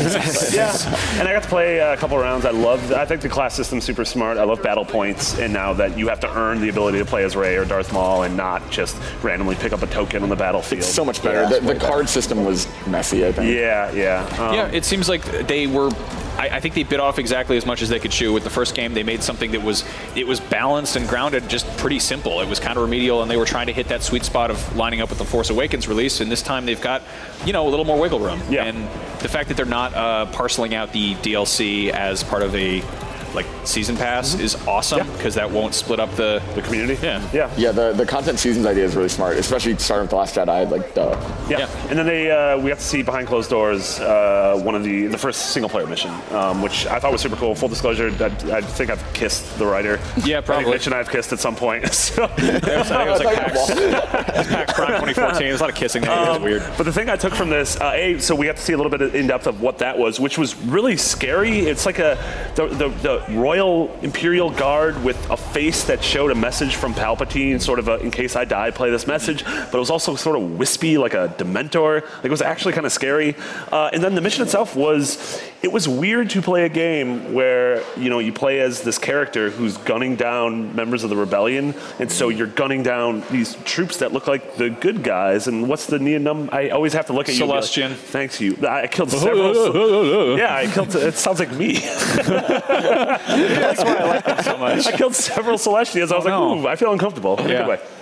yeah, and I got to play a couple rounds. I love. I think the class system's super smart. I love battle points, and now that you have to earn the ability to play as Rey or Darth Maul and not just randomly pick up a token on the battlefield. It's so much better. Yeah, the it's the way card system was messy, I think. Yeah, yeah, um, Yeah, it seems like they were. I, I think they bit off exactly as much as they could chew. With the first game, they made something that was it was balanced and grounded, just pretty simple. It was kind of remedial, and they were trying to hit that sweet spot of lining up with the Force Awakens release. And this time, they've got you know a little more wiggle room. Yeah. And the fact that they're not uh, parceling out the D L C as part of a like season pass is awesome because that won't split up the the community. Yeah. yeah. Yeah, the, the content seasons idea is really smart, especially starting with The Last Jedi. Like, duh. Yeah. Yeah. and then they uh, we got to see behind closed doors uh, one of the the first single player mission, um, which I thought was super cool. Full disclosure, I, I think I've kissed the writer. Yeah, I probably. think Mitch and I have kissed at some point. So. I think it was like PAX, it was PAX Prime twenty fourteen. There's a lot of kissing there. It was weird. But the thing I took from this, uh, a so we got to see a little bit in depth of what that was, which was really scary. It's like a the the, the Royal Imperial Guard with a face that showed a message from Palpatine, sort of a, in case I die, play this message. But it was also sort of wispy, like a Dementor. Like it was actually kind of scary. Uh, and then the mission itself was, it was weird to play a game where you know you play as this character who's gunning down members of the rebellion, and so you're gunning down these troops that look like the good guys. And what's the neonum? I always have to look at you. and be like, Celestian. Thanks you. I killed several. yeah, I killed. It sounds like me. That's why I like them so much. I killed several Celestians. I was Oh, no. like, ooh, I feel uncomfortable. In a Yeah. good way.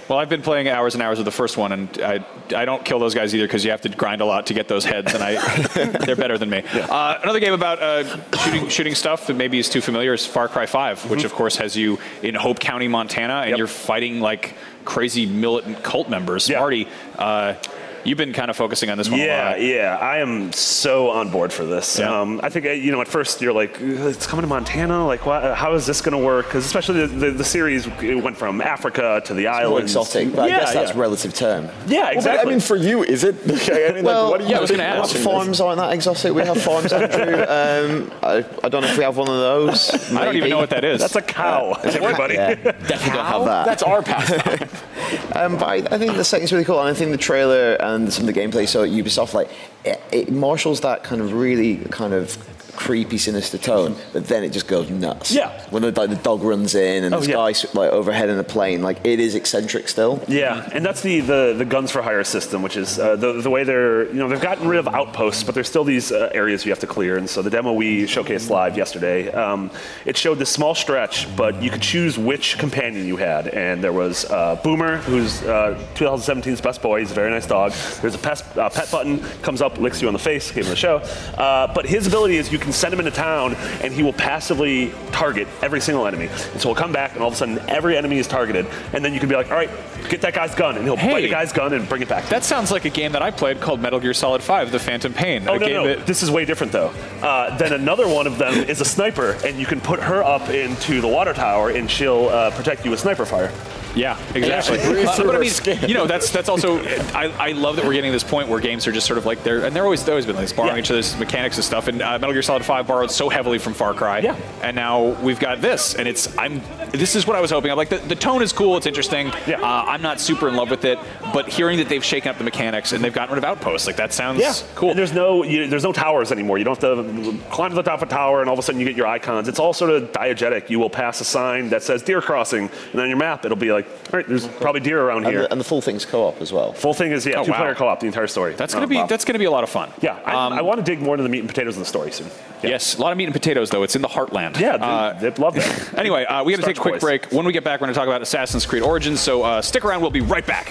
Well, I've been playing hours and hours of the first one, and I, I don't kill those guys either because you have to grind a lot to get those heads, and I they're better than me. Yeah. Uh, another game about uh, shooting shooting stuff that maybe is too familiar is Far Cry five, mm-hmm. which of course has you in Hope County, Montana, and yep. you're fighting like crazy militant cult members. Yeah. Marty, uh, you've been kind of focusing on this one yeah, a lot. Yeah, I am so on board for this. Yeah. Um, I think, you know, at first you're like, it's coming to Montana? Like, what, how is this going to work? Because especially the, the, the series, it went from Africa to the It's islands. more exotic, but yeah, I guess that's yeah. relative term. Yeah, Well, exactly. but, I mean, for you, is it? I mean, Well, like, what do you yeah, I was think gonna ask. watching Farms this? aren't that exotic. We have farms, Andrew. Um, I, I don't know if we have one of those. I don't even Maybe. know what that is. That's a cow, everybody. Yeah, definitely don't have that. That's our pastime. Um, but I, I think the setting's really cool, and I think the trailer and some of the gameplay, so Ubisoft, like, it, it marshals that kind of really kind of creepy, sinister tone, but then it just goes nuts. Yeah. When the, like, the dog runs in and Oh, this yeah. guy's like overhead in a plane, like it is eccentric still. Yeah, and that's the, the, the guns for hire system, which is uh, the the way they're, you know, they've gotten rid of outposts, but there's still these uh, areas you have to clear. And so the demo we showcased live yesterday, um, it showed this small stretch, but you could choose which companion you had. And there was uh, Boomer, who's uh, twenty seventeen's best boy. He's a very nice dog. There's a pet, uh, pet button, comes up, licks you on the face, gave him the show. Uh, but his ability is you can send him into town, and he will passively target every single enemy. And so he'll come back, and all of a sudden, every enemy is targeted. And then you can be like, all right, get that guy's gun. And he'll Hey. bite the guy's gun and bring it back. That sounds like a game that I played called Metal Gear Solid five, The Phantom Pain. Oh, a no, game no. that This is way different, though. Uh, then another one of them is a sniper, and you can put her up into the water tower, and she'll uh, protect you with sniper fire. Yeah, exactly. breathe Uh, through but I her mean, skin. you know, that's that's also. I, I love that we're getting to this point where games are just sort of like they're and they're always they've always been like this, borrowing Yeah. each other's mechanics and stuff. And uh, Metal Gear Solid five borrowed so heavily from Far Cry. Yeah. And now we've got this, and it's I'm. This is what I was hoping. I'm like the, the tone is cool. It's interesting. Yeah. Uh, I'm not super in love with it, but hearing that they've shaken up the mechanics and they've gotten rid of outposts, like that sounds Yeah, cool. And there's no you, there's no towers anymore. You don't have to climb to the top of a tower, and all of a sudden you get your icons. It's all sort of diegetic. You will pass a sign that says deer crossing, and on your map it'll be like, all right, there's probably deer around And here. the, and the full thing's co-op as well. Full thing is yeah, Oh, two player wow. co-op the entire story. That's Oh, gonna be wow. that's gonna be a lot of fun. Yeah, I, Um, I want to dig more into the meat and potatoes of the story soon. Yeah. Yes, a lot of meat and potatoes though. It's in the heartland. Yeah, dude, Uh, they'd love that. Anyway, uh, we got to take a quick Boys. break. When we get back, we're going to talk about Assassin's Creed Origins, so uh, stick around. We'll be right back.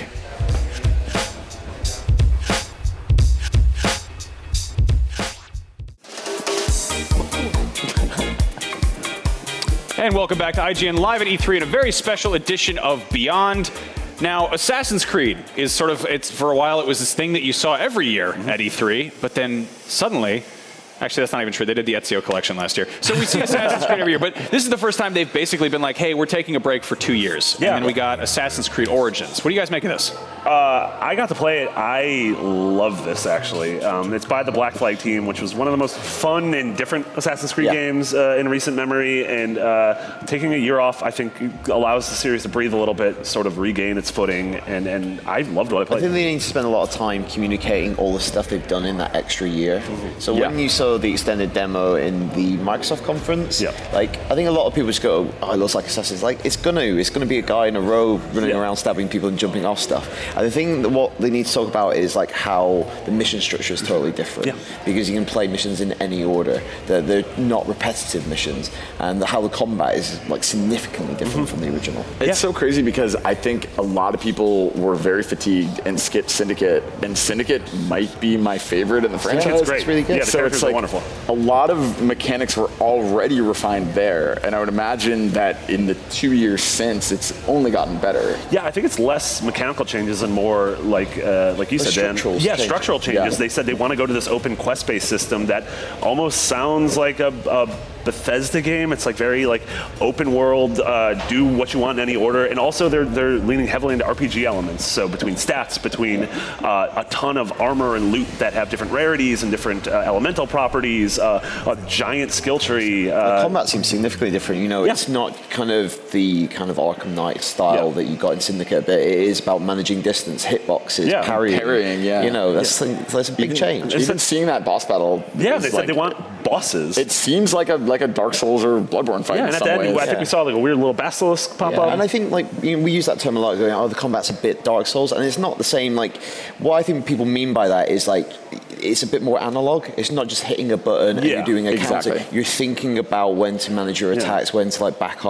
And welcome back to I G N Live at E three in a very special edition of Beyond. Now, Assassin's Creed is sort of, it's for a while it was this thing that you saw every year Mm-hmm. at E three, but then suddenly, actually that's not even true, they did the Ezio collection last year. So we see Assassin's Creed every year, but this is the first time they've basically been like, hey, we're taking a break for two years. Yeah. And then we got Assassin's Creed Origins. What do you guys make of this? Uh, I got to play it. I love this, actually. Um, it's by the Black Flag team, which was one of the most fun and different Assassin's Creed Yeah. games uh, in recent memory. And uh, taking a year off, I think, allows the series to breathe a little bit, sort of regain its footing. And, and I loved what I I played. think they need to spend a lot of time communicating all the stuff they've done in that extra year. So Yeah. when you saw the extended demo in the Microsoft conference, Yeah. like I think a lot of people just go, "Oh, it looks like Assassin's." Like it's gonna, it's gonna be a guy in a robe running Yeah. around stabbing people and jumping off stuff. And the thing that what they need to talk about is like how the mission structure is totally different Yeah. because you can play missions in any order. They're, they're not repetitive missions, and how the combat is like significantly different from the original. It's so crazy because I think a lot of people were very fatigued and skipped Syndicate, and Syndicate might be my favorite in the franchise. Syndicate's great. It's really good. Yeah, the So characters it's are like wonderful. a lot of mechanics were already refined there, and I would imagine that in the two years since, it's only gotten better. Yeah, I think it's less mechanical changes and more like uh, like you Or said, Dan. structural Yeah, changes. structural changes. Yeah. They said they want to go to this open quest-based system that almost sounds like a, a Bethesda game. It's like very like open world, uh, do what you want in any order, and also they're they're leaning heavily into R P G elements. So between stats, between uh, a ton of armor and loot that have different rarities and different uh, elemental properties, uh, a giant skill tree. The Uh, combat seems significantly different. You know, yeah. it's not kind of the kind of Arkham Knight style Yeah. that you got in Syndicate, but it is about managing distance, hitboxes, Yeah. parrying. Parrying, yeah. You know, that's that's a big change. Even seeing that boss battle, yeah, is they said like- they want bosses. It seems like a like a Dark Souls or Bloodborne fight yeah, in and at some the end, ways. I think we saw like a weird little basilisk pop Yeah, up. and I think like you know, we use that term a lot, going, "Oh, the combat's a bit Dark Souls," and it's not the same. Like, what I think people mean by that is like it's a bit more analog. It's not just hitting a button and Yeah, you're doing a exactly. counter. You're thinking about when to manage your attacks, when to like back off.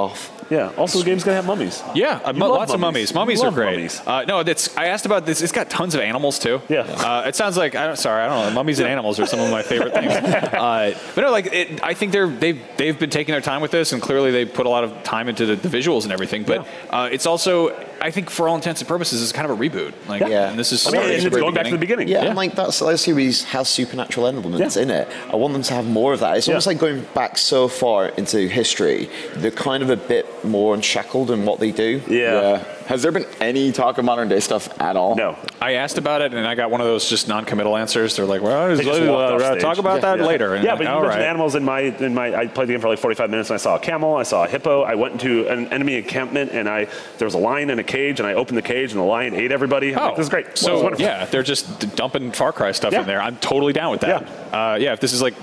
Yeah. Also, the game's gonna have mummies. Yeah, uh, You mu- love lots of mummies. mummies. Mummies You are love great. mummies. Uh, no, that's. I asked about this. It's got tons of animals too. Yeah. Uh, it sounds like I don't. Sorry, I don't know. Mummies and animals are some of my favorite things. Uh, but no, like it, I think they're they've they've been taking their time with this, and clearly they put a lot of time into the, the visuals and everything. But uh, it's also, I think, for all intents and purposes, it's kind of a reboot. Like, Yeah. and this is I mean, starting and at it's the going back to the beginning. Yeah, Yeah. and like that that series has supernatural elements Yeah. in it. I want them to have more of that. It's almost Yeah. like going back so far into history. They're kind of a bit more unshackled in what they do. Yeah. Has there been any talk of modern day stuff at all? No. I asked about it, and I got one of those just non-committal answers. They're like, "Well, They just walked off uh, stage. talk about that Yeah. later." And Yeah, I'm but like, you all mentioned right. animals in my in my. I played the game for like forty-five minutes, and I saw a camel, I saw a hippo. I went into an enemy encampment, and I there was a lion in a cage, and I opened the cage, and the lion ate everybody. I'm Oh, like, this is great. This is So wonderful. yeah, they're just d- dumping Far Cry stuff Yeah. in there. I'm totally down with that. Yeah, uh, yeah if this is like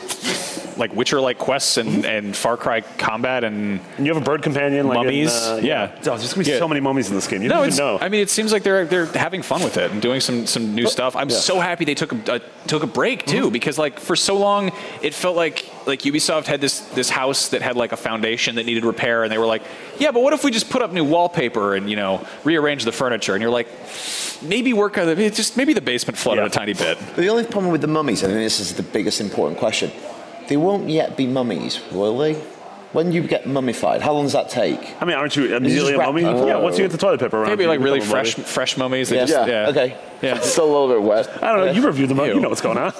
like Witcher-like quests and, and Far Cry combat and And you have a bird companion, like Mummies, In, uh, yeah. Oh, there's gonna be Yeah. so many mummies in this game. You no, don't it's, even know. I mean, it seems like they're they're having fun with it and doing some some new stuff. I'm so happy they took a, a took a break too, Mm-hmm. because like for so long it felt like like Ubisoft had this this house that had like a foundation that needed repair, and they were like, yeah, but what if we just put up new wallpaper and you know rearrange the furniture? And you're like, maybe work on the just maybe the basement flooded Yeah. a tiny bit. But the only problem with the mummies, I think this is the biggest important question. They won't yet be mummies, will they? When you get mummified, how long does that take? I mean, aren't you immediately a wrap mummy? people? Yeah, once you get the toilet paper around. Maybe you like really become a fresh mummy. fresh mummies. They Yeah. just, Yeah. Okay. Yeah. It's still a little bit wet. I don't know. You reviewed them. Ew. You know what's going on.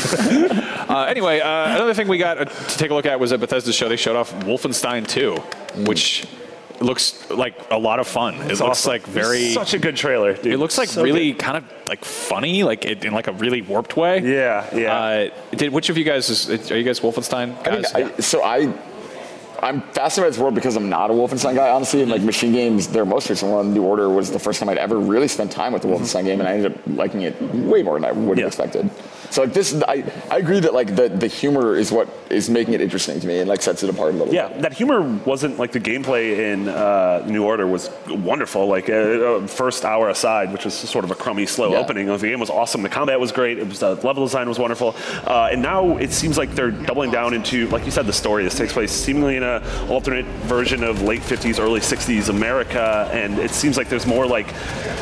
Uh, anyway, uh, another thing we got uh, to take a look at was at Bethesda's show. They showed off Wolfenstein two, which looks like a lot of fun. It It's looks awesome. like very. Such a good trailer, dude. It looks like So really good. kind of like funny, like it, in like a really warped way. Yeah, yeah. Uh, did which of you guys is, are you guys Wolfenstein I guys? think I, so I, I'm fascinated by this world because I'm not a Wolfenstein guy, honestly. And like machine games, their most recent one, New Order, was the first time I'd ever really spent time with the Wolfenstein game, and I ended up liking it way more than I would have Yeah. expected. So like this, I, I agree that like the, the humor is what is making it interesting to me and like sets it apart a little Yeah, bit. that humor wasn't like the gameplay in uh, New Order was wonderful. Like uh, uh, first hour aside, which was sort of a crummy, slow Yeah. opening of the game, was awesome. The combat was great. It was the level design was wonderful. Uh, and now it seems like they're doubling down into, like you said, the story. This takes place seemingly in a alternate version of late fifties, early sixties America, and it seems like there's more like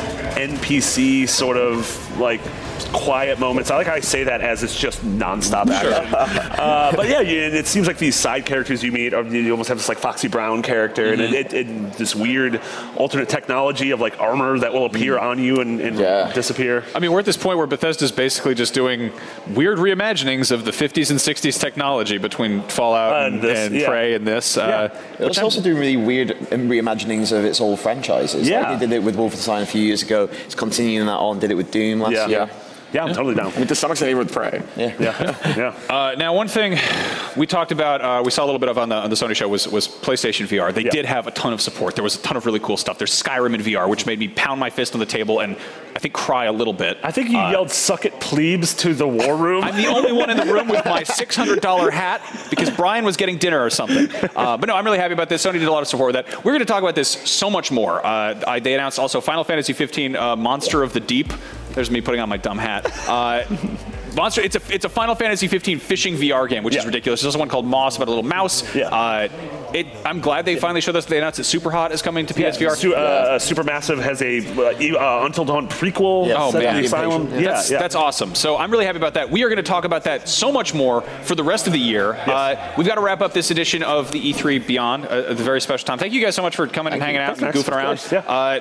N P C sort of like quiet moments. I like how I say that as it's just nonstop action. uh, but yeah, you, and it seems like these side characters you meet, are, you almost have this like Foxy Brown character, and it, it, it, this weird alternate technology of like armor that will appear on you and, and Yeah. disappear. I mean, we're at this point where Bethesda's basically just doing weird reimaginings of the fifties and sixties technology between Fallout Uh, and, this, and yeah. Prey and this. Uh, It's also doing really weird reimaginings of its old franchises. Yeah. Like they did it with Wolfenstein a few years ago. It's continuing that on. Did it with Doom last Yeah. year. Yeah, I'm totally down. I mean, to some extent, even with Prey. Yeah. Yeah, yeah. Uh, now, one thing we talked about, uh, we saw a little bit of on the, on the Sony show was, was PlayStation V R. They Yeah. did have a ton of support. There was a ton of really cool stuff. There's Skyrim in V R, which made me pound my fist on the table and I think cry a little bit. I think you Uh, yelled "suck it, plebes" to the war room. I'm the only one in the room with my six hundred dollars hat because Brian was getting dinner or something. Uh, but no, I'm really happy about this. Sony did a lot of support with that. We're going to talk about this so much more. Uh, I, they announced also Final Fantasy fifteen, uh, Monster of the Deep. There's me putting on my dumb hat. Uh, Monster, it's a it's a Final Fantasy fifteen fishing V R game, which Yeah. is ridiculous. There's also one called Moss about a little mouse. Yeah. Uh, it, I'm glad they finally showed us. They announced that Superhot is coming to P S V R. Su- uh, Supermassive has a uh, e- uh, Until Dawn prequel. Yeah. Oh, set in man. the Asylum. Yeah, That's, yeah. that's awesome. So I'm really happy about that. We are going to talk about that so much more for the rest of the year. Uh, we've got to wrap up this edition of the E three Beyond, a, a very special time. Thank you guys so much for coming and hanging out and Thanks, goofing of around. course, yeah. Uh,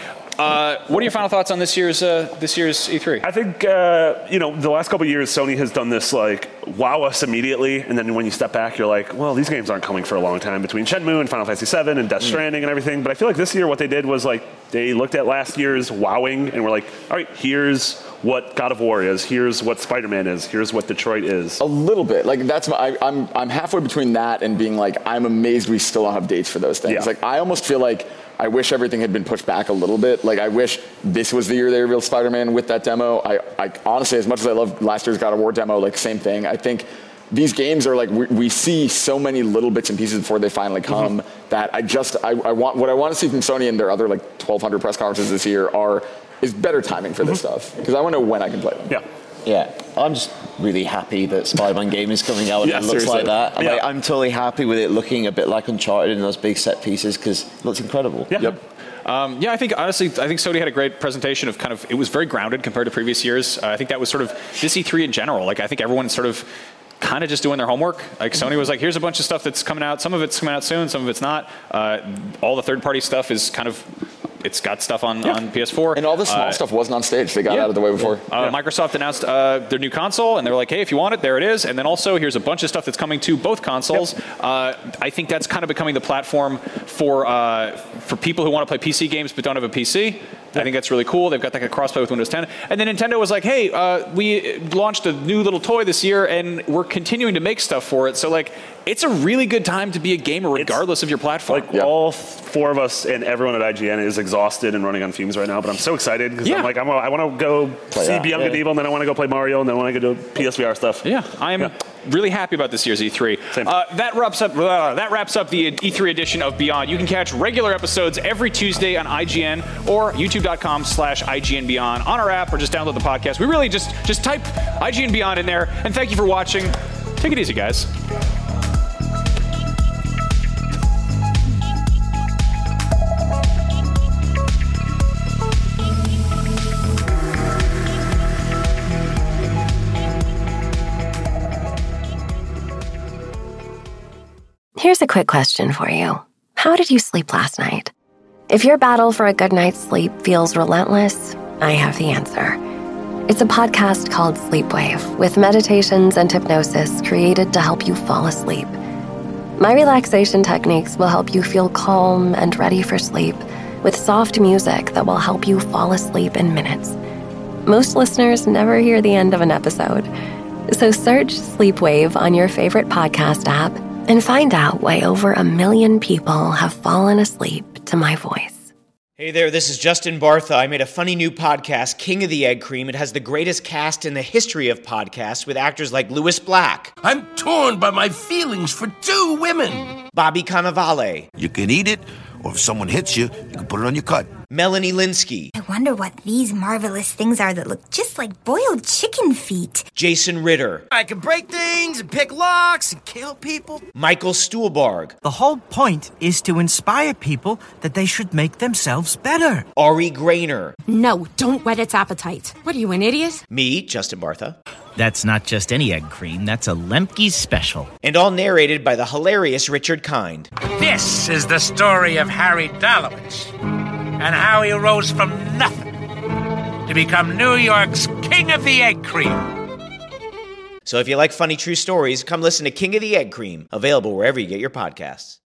uh, what are your final thoughts on this year's uh, this year's E three? I think uh, you know the last couple of years, Sony has done this like wow us immediately, and then when you step back, you're like, well, these games aren't coming for a long time between Shenmue and Final Fantasy seven and Death Stranding and everything. But I feel like this year, what they did was like they looked at last year's wowing and were like, all right, here's what God of War is, here's what Spider-Man is, here's what Detroit is. A little bit. Like that's my, I, I'm I'm halfway between that and being like I'm amazed we still don't have dates for those things. Yeah. Like I almost feel like I wish everything had been pushed back a little bit. Like I wish this was the year they revealed Spider-Man with that demo. I, I honestly, as much as I love last year's God of War demo, like same thing. I think these games are like we, we see so many little bits and pieces before they finally come mm-hmm. that I just I, I want what I want to see from Sony and their other like twelve hundred press conferences this year are is better timing for this Mm-hmm. stuff because I want to know when I can play them. Yeah. Yeah, I'm just really happy that Spider-Man game is coming out and Yeah, it looks seriously. like that. I'm, Yeah. like, I'm totally happy with it looking a bit like Uncharted in those big set pieces because it looks incredible. Yeah. Yep. Um, yeah, I think honestly, I think Sony had a great presentation of kind of, it was very grounded compared to previous years. Uh, I think that was sort of this E three in general. Like, I think everyone's sort of kind of just doing their homework. Like, Sony was like, here's a bunch of stuff that's coming out. Some of it's coming out soon, some of it's not. Uh, all the third-party stuff is kind of, it's got stuff on, yeah. on P S four. And all the small uh, stuff wasn't on stage. They got yeah. out of the way before. Uh, Yeah. Microsoft announced uh, their new console, and they were like, hey, if you want it, there it is. And then also, here's a bunch of stuff that's coming to both consoles. Yep. Uh, I think that's kind of becoming the platform for uh, for people who want to play P C games but don't have a P C. I think that's really cool. They've got like a crossplay with Windows ten. And then Nintendo was like, hey, uh, we launched a new little toy this year, and we're continuing to make stuff for it. So, like, it's a really good time to be a gamer regardless it's, of your platform. Like, yeah. all four of us and everyone at I G N is exhausted and running on fumes right now, but I'm so excited because yeah. I'm like, I'm, I want to go play see that. Beyond Good and Evil, and then I want to go play Mario, and then I want to go do P S V R stuff. Yeah, I am yeah. really happy about this year's E three. Uh, that wraps up uh, that wraps up the E three edition of Beyond. You can catch regular episodes every Tuesday on I G N or youtube.com slash IGN Beyond on our app, or just download the podcast. We really just just type I G N Beyond in there. And thank you for watching. Take it easy, guys. Here's a quick question for you. How did you sleep last night? If your battle for a good night's sleep feels relentless, I have the answer. It's a podcast called Sleepwave, with meditations and hypnosis created to help you fall asleep. My relaxation techniques will help you feel calm and ready for sleep, with soft music that will help you fall asleep in minutes. Most listeners never hear the end of an episode. So search Sleepwave on your favorite podcast app and find out why over a million people have fallen asleep to my voice. Hey there, this is Justin Bartha. I made a funny new podcast, King of the Egg Cream. It has the greatest cast in the history of podcasts with actors like Louis Black. I'm torn by my feelings for two women. Bobby Cannavale. You can eat it, or if someone hits you, you can put it on your cut. Melanie Linsky. I wonder what these marvelous things are that look just like boiled chicken feet. Jason Ritter. I can break things and pick locks and kill people. Michael Stuhlbarg. The whole point is to inspire people that they should make themselves better. Ari Grainer. No, don't whet its appetite. What are you, an idiot? Me, Justin Bartha. That's not just any egg cream, that's a Lemke's special. And all narrated by the hilarious Richard Kind. This is the story of Harry Dalowitz and how he rose from nothing to become New York's King of the Egg Cream. So if you like funny true stories, come listen to King of the Egg Cream, available wherever you get your podcasts.